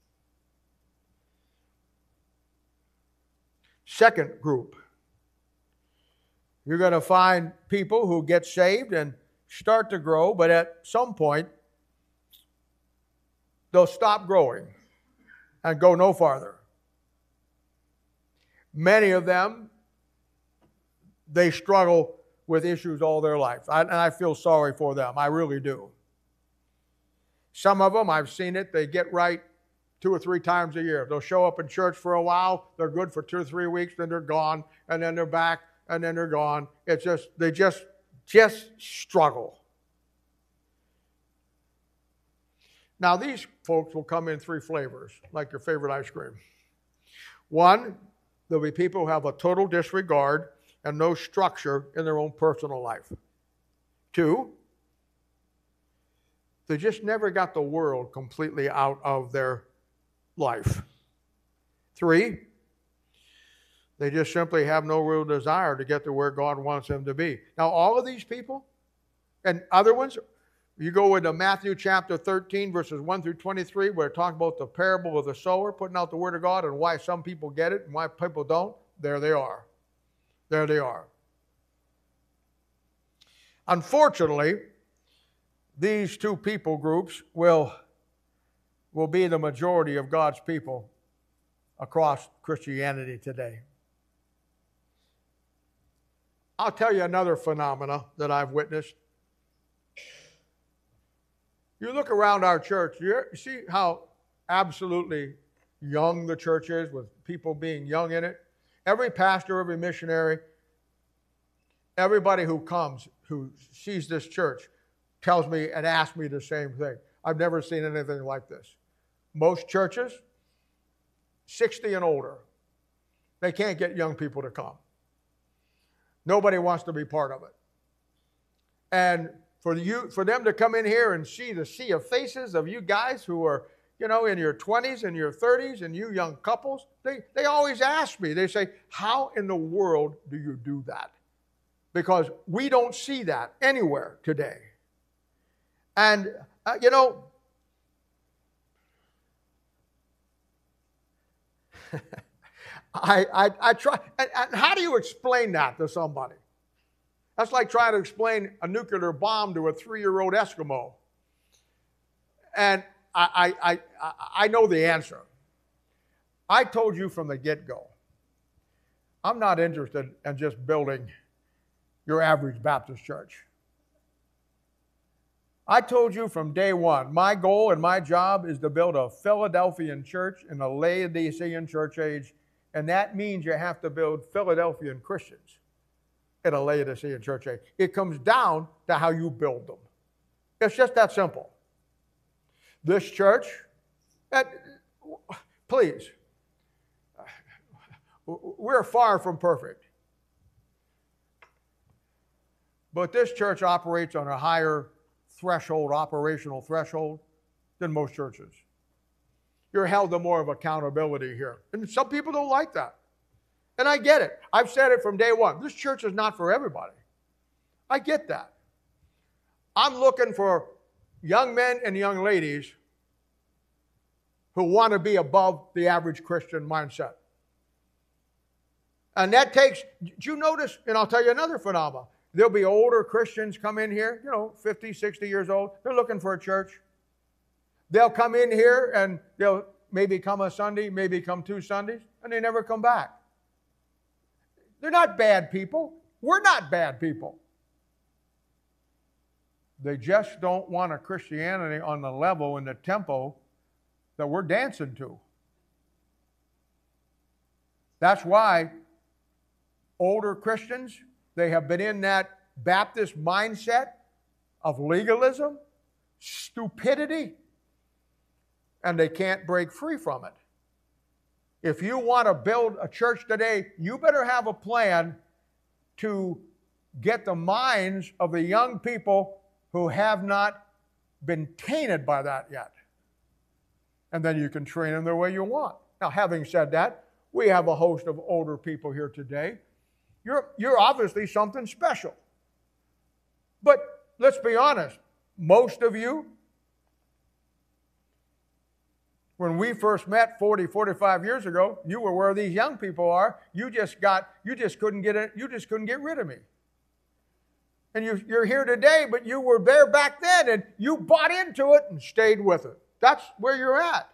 Second group. You're going to find people who get saved and start to grow, but at some point, they'll stop growing and go no farther. Many of them, they struggle with issues all their life. And I feel sorry for them. I really do. Some of them, I've seen it, they get right 2 or 3 times a year. They'll show up in church for a while, they're good for 2 or 3 weeks, then they're gone, and then they're back, and then they're gone. It's just, they just struggle. Now, these folks will come in 3 flavors, like your favorite ice cream. 1, there'll be people who have a total disregard and no structure in their own personal life. 2, they just never got the world completely out of their life. 3, they just simply have no real desire to get to where God wants them to be. Now, all of these people and other ones, you go into Matthew chapter 13, verses 1 through 23, where it talks about the parable of the sower, putting out the word of God, and why some people get it and why people don't. There they are. There they are. Unfortunately, these 2 people groups will be the majority of God's people across Christianity today. I'll tell you another phenomena that I've witnessed. You look around our church, you see how absolutely young the church is, with people being young in it. Every pastor, every missionary, everybody who comes, who sees this church, tells me and asks me the same thing. I've never seen anything like this. Most churches, 60 and older, they can't get young people to come. Nobody wants to be part of it. And for them to come in here and see the sea of faces of you guys who are, in your 20s and your 30s, and you young couples, they always ask me, they say, how in the world do you do that? Because we don't see that anywhere today. And, I try. And how do you explain that to somebody? That's like trying to explain a nuclear bomb to a 3-year-old Eskimo. And I know the answer. I told you from the get-go, I'm not interested in just building your average Baptist church. I told you from day one, my goal and my job is to build a Philadelphian church in a Laodicean church age, and that means you have to build Philadelphian Christians in a Laodicean church age. It comes down to how you build them. It's just that simple. This church, please, we're far from perfect. But this church operates on a higher threshold, operational threshold, than most churches. you're held to more of accountability here. And some people don't like that. And I get it. I've said it from day one. This church is not for everybody. I get that. I'm looking for young men and young ladies who want to be above the average Christian mindset. And that takes, do you notice, and I'll tell you another phenomenon. There'll be older Christians come in here, 50, 60 years old. They're looking for a church. They'll come in here and they'll maybe come a Sunday, maybe come 2 Sundays, and they never come back. They're not bad people. We're not bad people. They just don't want a Christianity on the level and the tempo that we're dancing to. That's why older Christians, they have been in that Baptist mindset of legalism, stupidity, and they can't break free from it. If you want to build a church today, you better have a plan to get the minds of the young people who have not been tainted by that yet. And then you can train them the way you want. Now, having said that, we have a host of older people here today. You're obviously something special. But let's be honest, most of you, when we first met 40, 45 years ago, you were where these young people are. You just couldn't get rid of me. And you're here today, but you were there back then, and you bought into it and stayed with it. That's where you're at.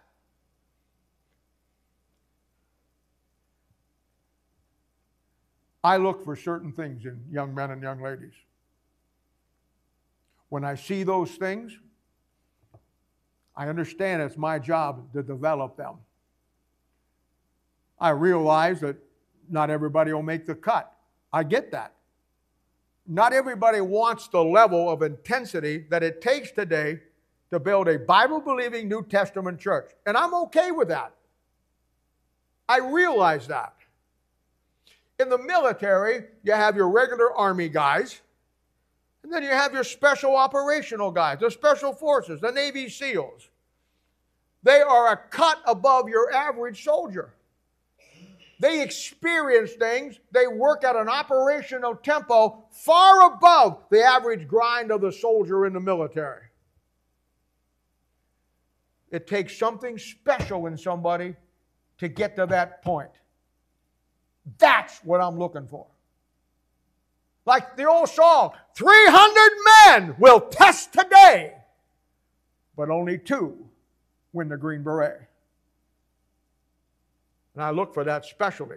I look for certain things in young men and young ladies. When I see those things, I understand it's my job to develop them. I realize that not everybody will make the cut. I get that. Not everybody wants the level of intensity that it takes today to build a Bible-believing New Testament church. And I'm okay with that. I realize that. In the military, you have your regular Army guys, and then you have your special operational guys, the Special Forces, the Navy SEALs. They are a cut above your average soldier. They experience things. They work at an operational tempo far above the average grind of the soldier in the military. It takes something special in somebody to get to that point. That's what I'm looking for. Like the old song, 300 men will test today, but only 2 win the Green Beret. And I look for that specialty.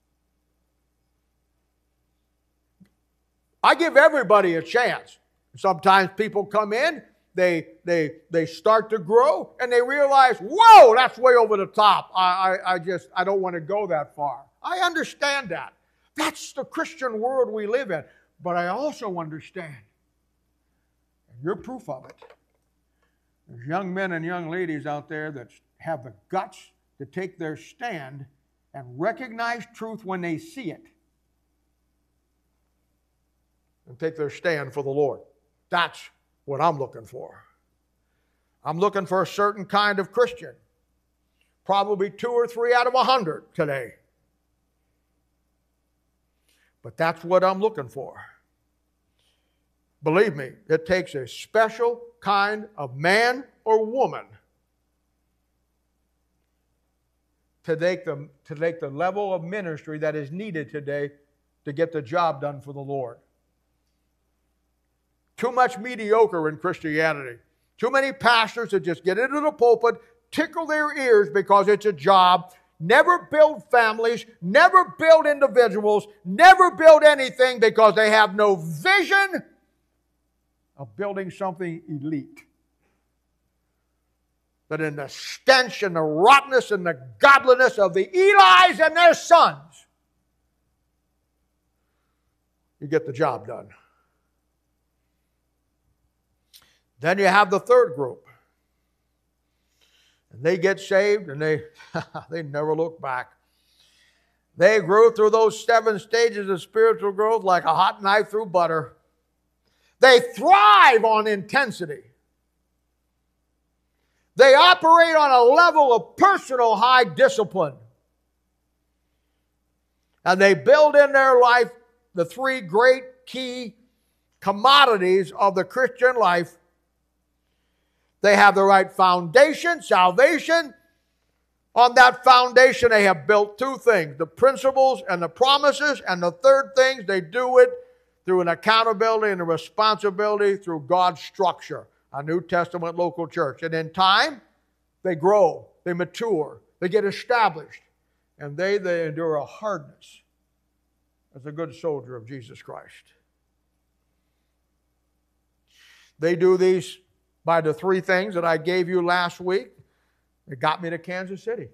I give everybody a chance. Sometimes people come in, they start to grow, and they realize, whoa, that's way over the top. I don't want to go that far. I understand that. That's the Christian world we live in. But I also understand, and you're proof of it, there's young men and young ladies out there that have the guts to take their stand and recognize truth when they see it. And take their stand for the Lord. That's what I'm looking for. I'm looking for a certain kind of Christian. Probably 2 or 3 out of 100 today. But that's what I'm looking for. Believe me, it takes a special kind of man or woman to take the level of ministry that is needed today to get the job done for the Lord. Too much mediocre in Christianity. Too many pastors that just get into the pulpit, tickle their ears because it's a job, never build families, never build individuals, never build anything because they have no vision of building something elite. But in the stench and the rottenness and the godliness of the Elis and their sons, you get the job done. Then you have the third group. And they get saved and they never look back. They grew through those 7 stages of spiritual growth like a hot knife through butter. They thrive on intensity. They operate on a level of personal high discipline. And they build in their life the three great key commodities of the Christian life. They have the right foundation, salvation. On that foundation, they have built two things, the principles and the promises. And the third thing, they do it through an accountability and a responsibility through God's structure, a New Testament local church. And in time, they grow, they mature, they get established, and they endure a hardness as a good soldier of Jesus Christ. They do these by the three things that I gave you last week. It got me to Kansas City.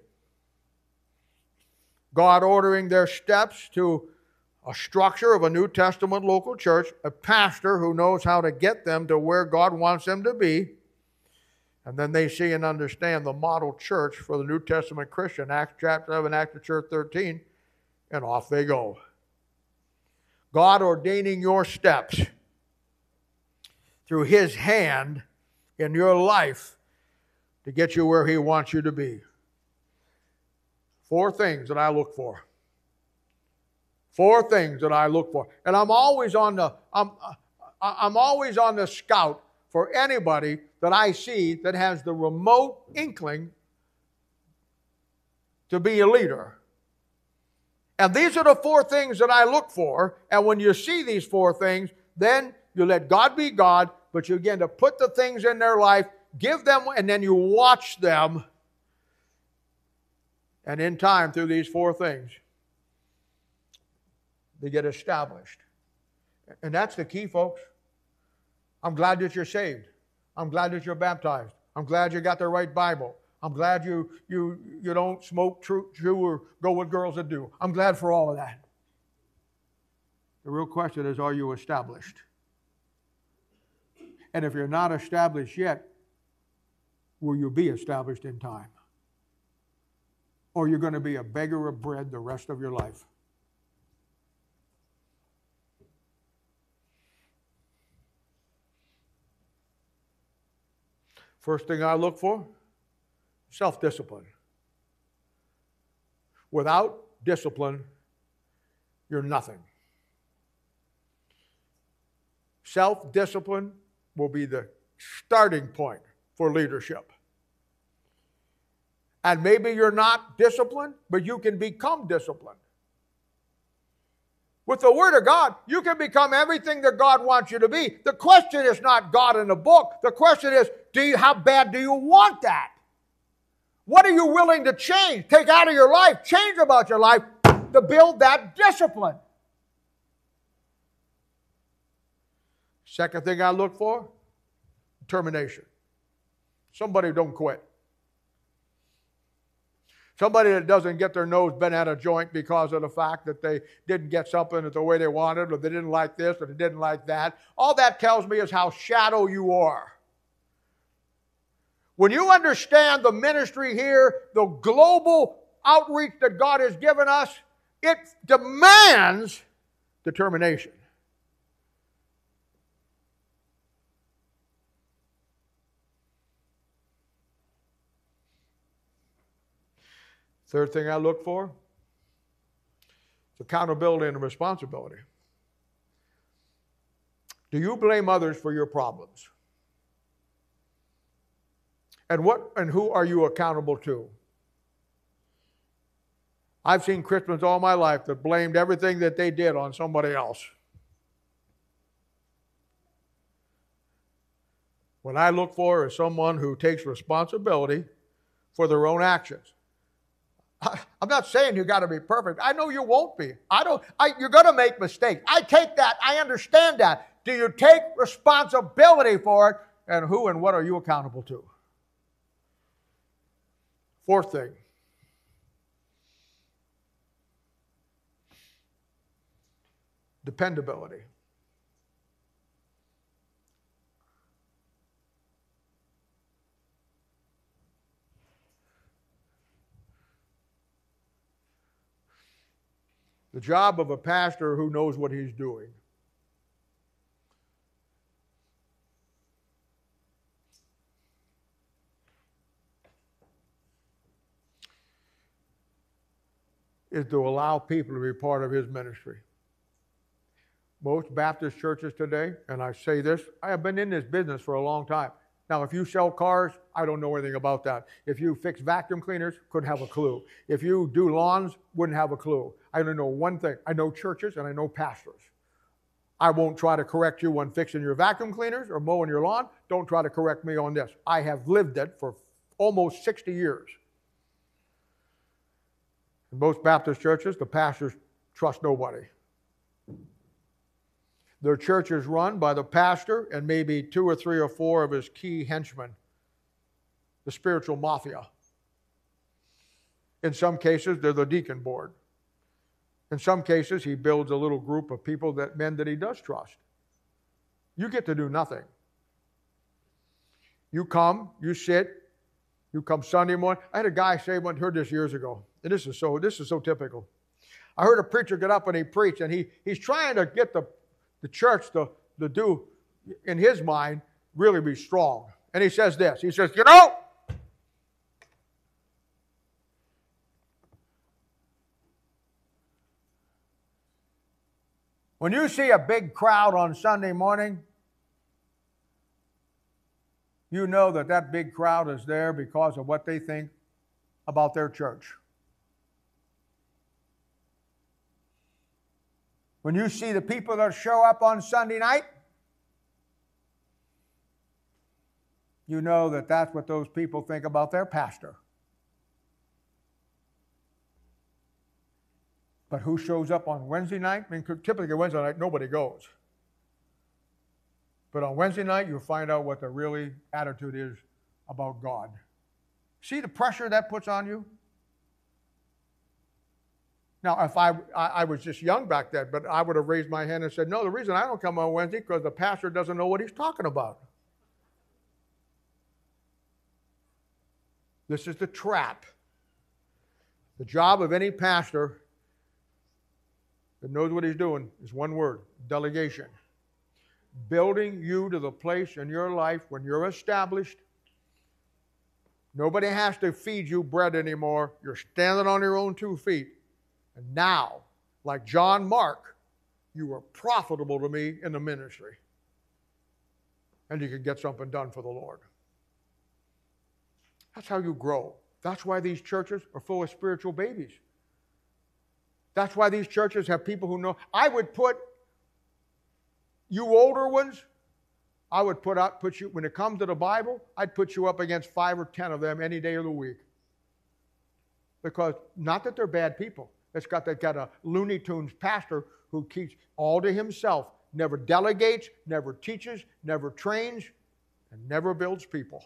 God ordering their steps to a structure of a New Testament local church, a pastor who knows how to get them to where God wants them to be, and then they see and understand the model church for the New Testament Christian, Acts chapter 7, Acts chapter 13, and off they go. God ordaining your steps through His hand in your life to get you where He wants you to be. Four things that I look for. Four things that I look for. And I'm always on the scout for anybody that I see that has the remote inkling to be a leader. And these are the four things that I look for. And when you see these four things, then you let God be God, but you begin to put the things in their life, give them, and then you watch them. And in time, through these four things, they get established. And that's the key, folks. I'm glad that you're saved. I'm glad that you're baptized. I'm glad you got the right Bible. I'm glad you don't smoke, chew, or go with girls that do. I'm glad for all of that. The real question is, are you established? And if you're not established yet, will you be established in time? Or you're going to be a beggar of bread the rest of your life? First thing I look for, self-discipline. Without discipline, you're nothing. Self-discipline will be the starting point for leadership. And maybe you're not disciplined, but you can become disciplined. With the Word of God, you can become everything that God wants you to be. The question is not God in the book. The question is, how bad do you want that? What are you willing to change, take out of your life, change about your life to build that discipline? Second thing I look for, determination. Somebody who don't quit. Somebody that doesn't get their nose bent at a joint because of the fact that they didn't get something the way they wanted, or they didn't like this, or they didn't like that. All that tells me is how shallow you are. When you understand the ministry here, the global outreach that God has given us, it demands determination. Third thing I look for is accountability and responsibility. Do you blame others for your problems? And what and who are you accountable to? I've seen Christians all my life that blamed everything that they did on somebody else. What I look for is someone who takes responsibility for their own actions. I'm not saying you got to be perfect. I know you won't be. You're going to make mistakes. I take that. I understand that. Do you take responsibility for it? And who and what are you accountable to? Fourth thing. Dependability. The job of a pastor who knows what he's doing. is to allow people to be part of his ministry. Most Baptist churches today, and I say this, I have been in this business for a long time. Now, if you sell cars, I don't know anything about that. If you fix vacuum cleaners, couldn't have a clue. If you do lawns, wouldn't have a clue. I don't know one thing. I know churches and I know pastors. I won't try to correct you on fixing your vacuum cleaners or mowing your lawn. Don't try to correct me on this. I have lived it for almost 60 years. In most Baptist churches, the pastors trust nobody. Their church is run by the pastor and maybe 2 or 3 or 4 of his key henchmen, the spiritual mafia. In some cases, they're the deacon board. In some cases, he builds a little group of people, men that he does trust. You get to do nothing. You come, you sit, you come Sunday morning. I had a guy say, I heard this years ago, and this is so typical. I heard a preacher get up and he preached, and he's trying to get the church to do, in his mind, really be strong. And he says this, he says, when you see a big crowd on Sunday morning, you know that big crowd is there because of what they think about their church. When you see the people that show up on Sunday night, you know that that's what those people think about their pastor. But who shows up on Wednesday night? I mean, typically Wednesday night, nobody goes. But on Wednesday night, you'll find out what the really attitude is about God. See the pressure that puts on you? Now, if I was just young back then, but I would have raised my hand and said, no, the reason I don't come on Wednesday is because the pastor doesn't know what he's talking about. This is the trap. The job of any pastor that knows what he's doing is one word: delegation. Building you to the place in your life when you're established. Nobody has to feed you bread anymore. You're standing on your own 2 feet. And now, like John Mark, you are profitable to me in the ministry. And you can get something done for the Lord. That's how you grow. That's why these churches are full of spiritual babies. That's why these churches have people who know. I would put you older ones, I would put you, when it comes to the Bible, I'd put you up against 5 or 10 of them any day of the week. Because, not that they're bad people. They got a Looney Tunes pastor who keeps all to himself, never delegates, never teaches, never trains, and never builds people.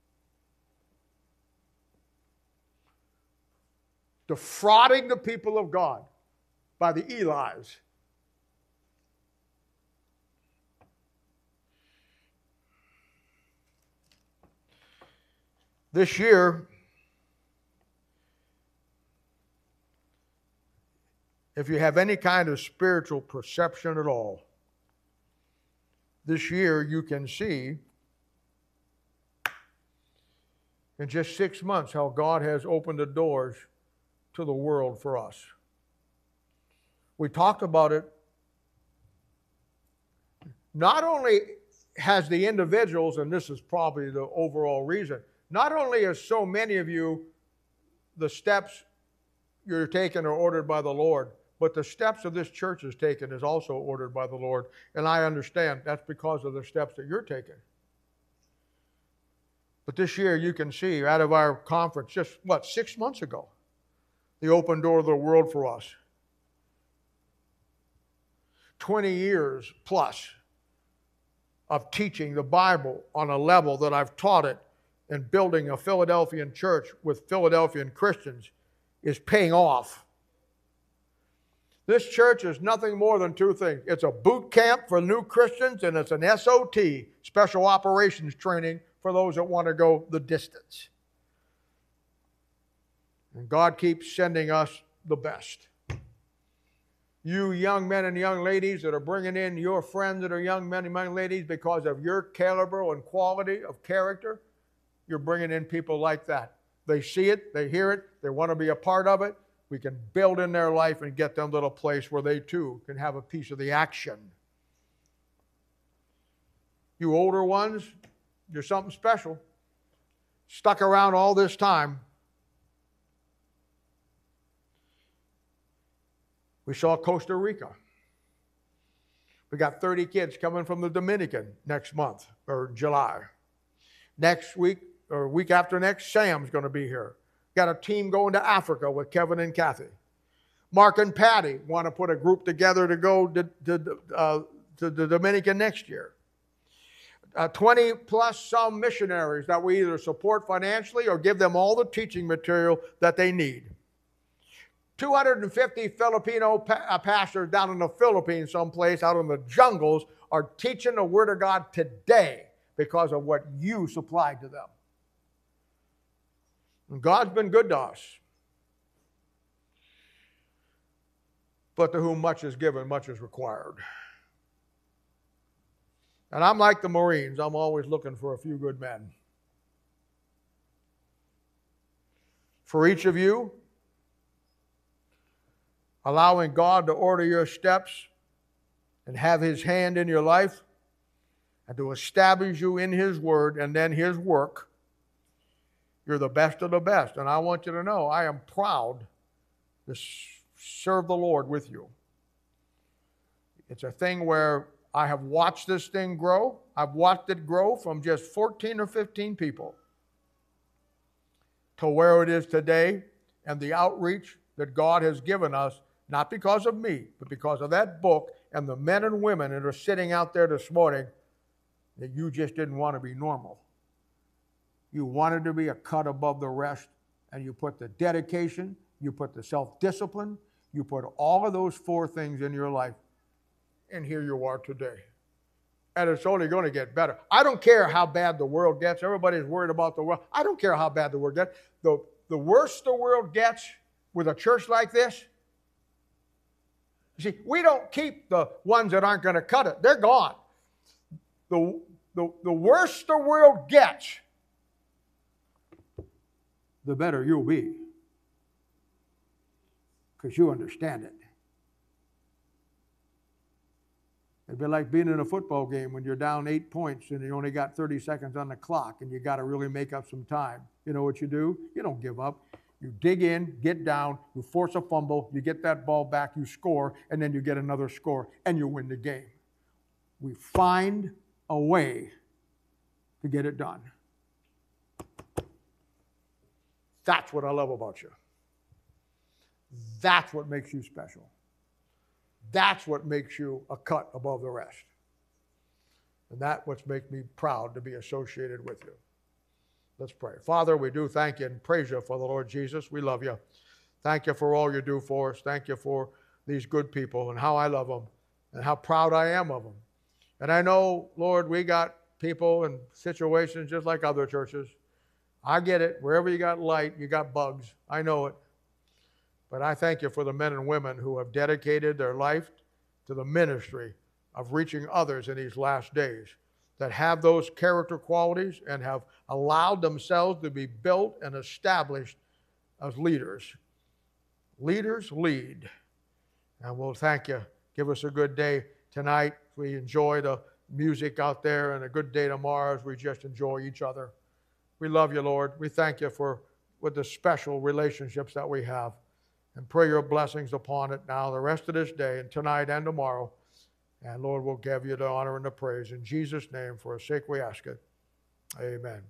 Defrauding the people of God by the Elis. This year, if you have any kind of spiritual perception at all, this year you can see in just 6 months how God has opened the doors to the world for us. We talked about it. Not only has the individuals, and this is probably the overall reason, not only is so many of you, the steps you're taking are ordered by the Lord, but the steps of this church is taken is also ordered by the Lord. And I understand that's because of the steps that you're taking. But this year you can see out of our conference, just 6 months ago, the open door of the world for us. 20 years plus of teaching the Bible on a level that I've taught it and building a Philadelphian church with Philadelphian Christians is paying off. This church is nothing more than 2 things. It's a boot camp for new Christians, and it's an SOT, special operations training, for those that want to go the distance. And God keeps sending us the best. You young men and young ladies that are bringing in your friends that are young men and young ladies because of your caliber and quality of character, you're bringing in people like that. They see it, they hear it, they want to be a part of it. we can build in their life and get them to a place where they too can have a piece of the action. You older ones, you're something special. Stuck around all this time. We saw Costa Rica. We got 30 kids coming from the Dominican next month, or July. Next week, or week after next, Sam's going to be here. Got a team going to Africa with Kevin and Kathy. Mark and Patty want to put a group together to go to the Dominican next year. 20 plus some missionaries that we either support financially or give them all the teaching material that they need. 250 Filipino pastors down in the Philippines someplace out in the jungles are teaching the Word of God today because of what you supplied to them. And God's been good to us. But to whom much is given, much is required. And I'm like the Marines. I'm always looking for a few good men. For each of you, allowing God to order your steps and have His hand in your life and to establish you in His Word and then His work, you're the best of the best. And I want you to know I am proud to serve the Lord with you. It's a thing where I have watched this thing grow. I've watched it grow from just 14 or 15 people to where it is today, and the outreach that God has given us, not because of me, but because of that book and the men and women that are sitting out there this morning that you just didn't want to be normal. You wanted to be a cut above the rest, and you put the dedication, you put the self-discipline, you put all of those 4 things in your life, and here you are today. And it's only going to get better. I don't care how bad the world gets. Everybody's worried about the world. I don't care how bad the world gets. The worse the world gets with a church like this, you see, we don't keep the ones that aren't going to cut it. They're gone. The worse the world gets, the better you'll be. Because you understand it. It'd be like being in a football game when you're down 8 points and you only got 30 seconds on the clock and you got to really make up some time. You know what you do? You don't give up. You dig in, get down, you force a fumble, you get that ball back, you score, and then you get another score, and you win the game. We find a way to get it done. That's what I love about you. That's what makes you special. That's what makes you a cut above the rest. And that's what makes me proud to be associated with you. Let's pray. Father, we do thank you and praise you for the Lord Jesus. We love you. Thank you for all you do for us. Thank you for these good people and how I love them and how proud I am of them. And I know, Lord, we got people and situations just like other churches. I get it. Wherever you got light, you got bugs. I know it. But I thank you for the men and women who have dedicated their life to the ministry of reaching others in these last days, that have those character qualities and have allowed themselves to be built and established as leaders. Leaders lead. And we'll thank you. Give us a good day tonight. We enjoy the music out there, and a good day tomorrow as we just enjoy each other. We love you, Lord. We thank you for with the special relationships that we have. And pray your blessings upon it now the rest of this day and tonight and tomorrow. And Lord, we'll give you the honor and the praise. In Jesus' name, for his sake we ask it. Amen.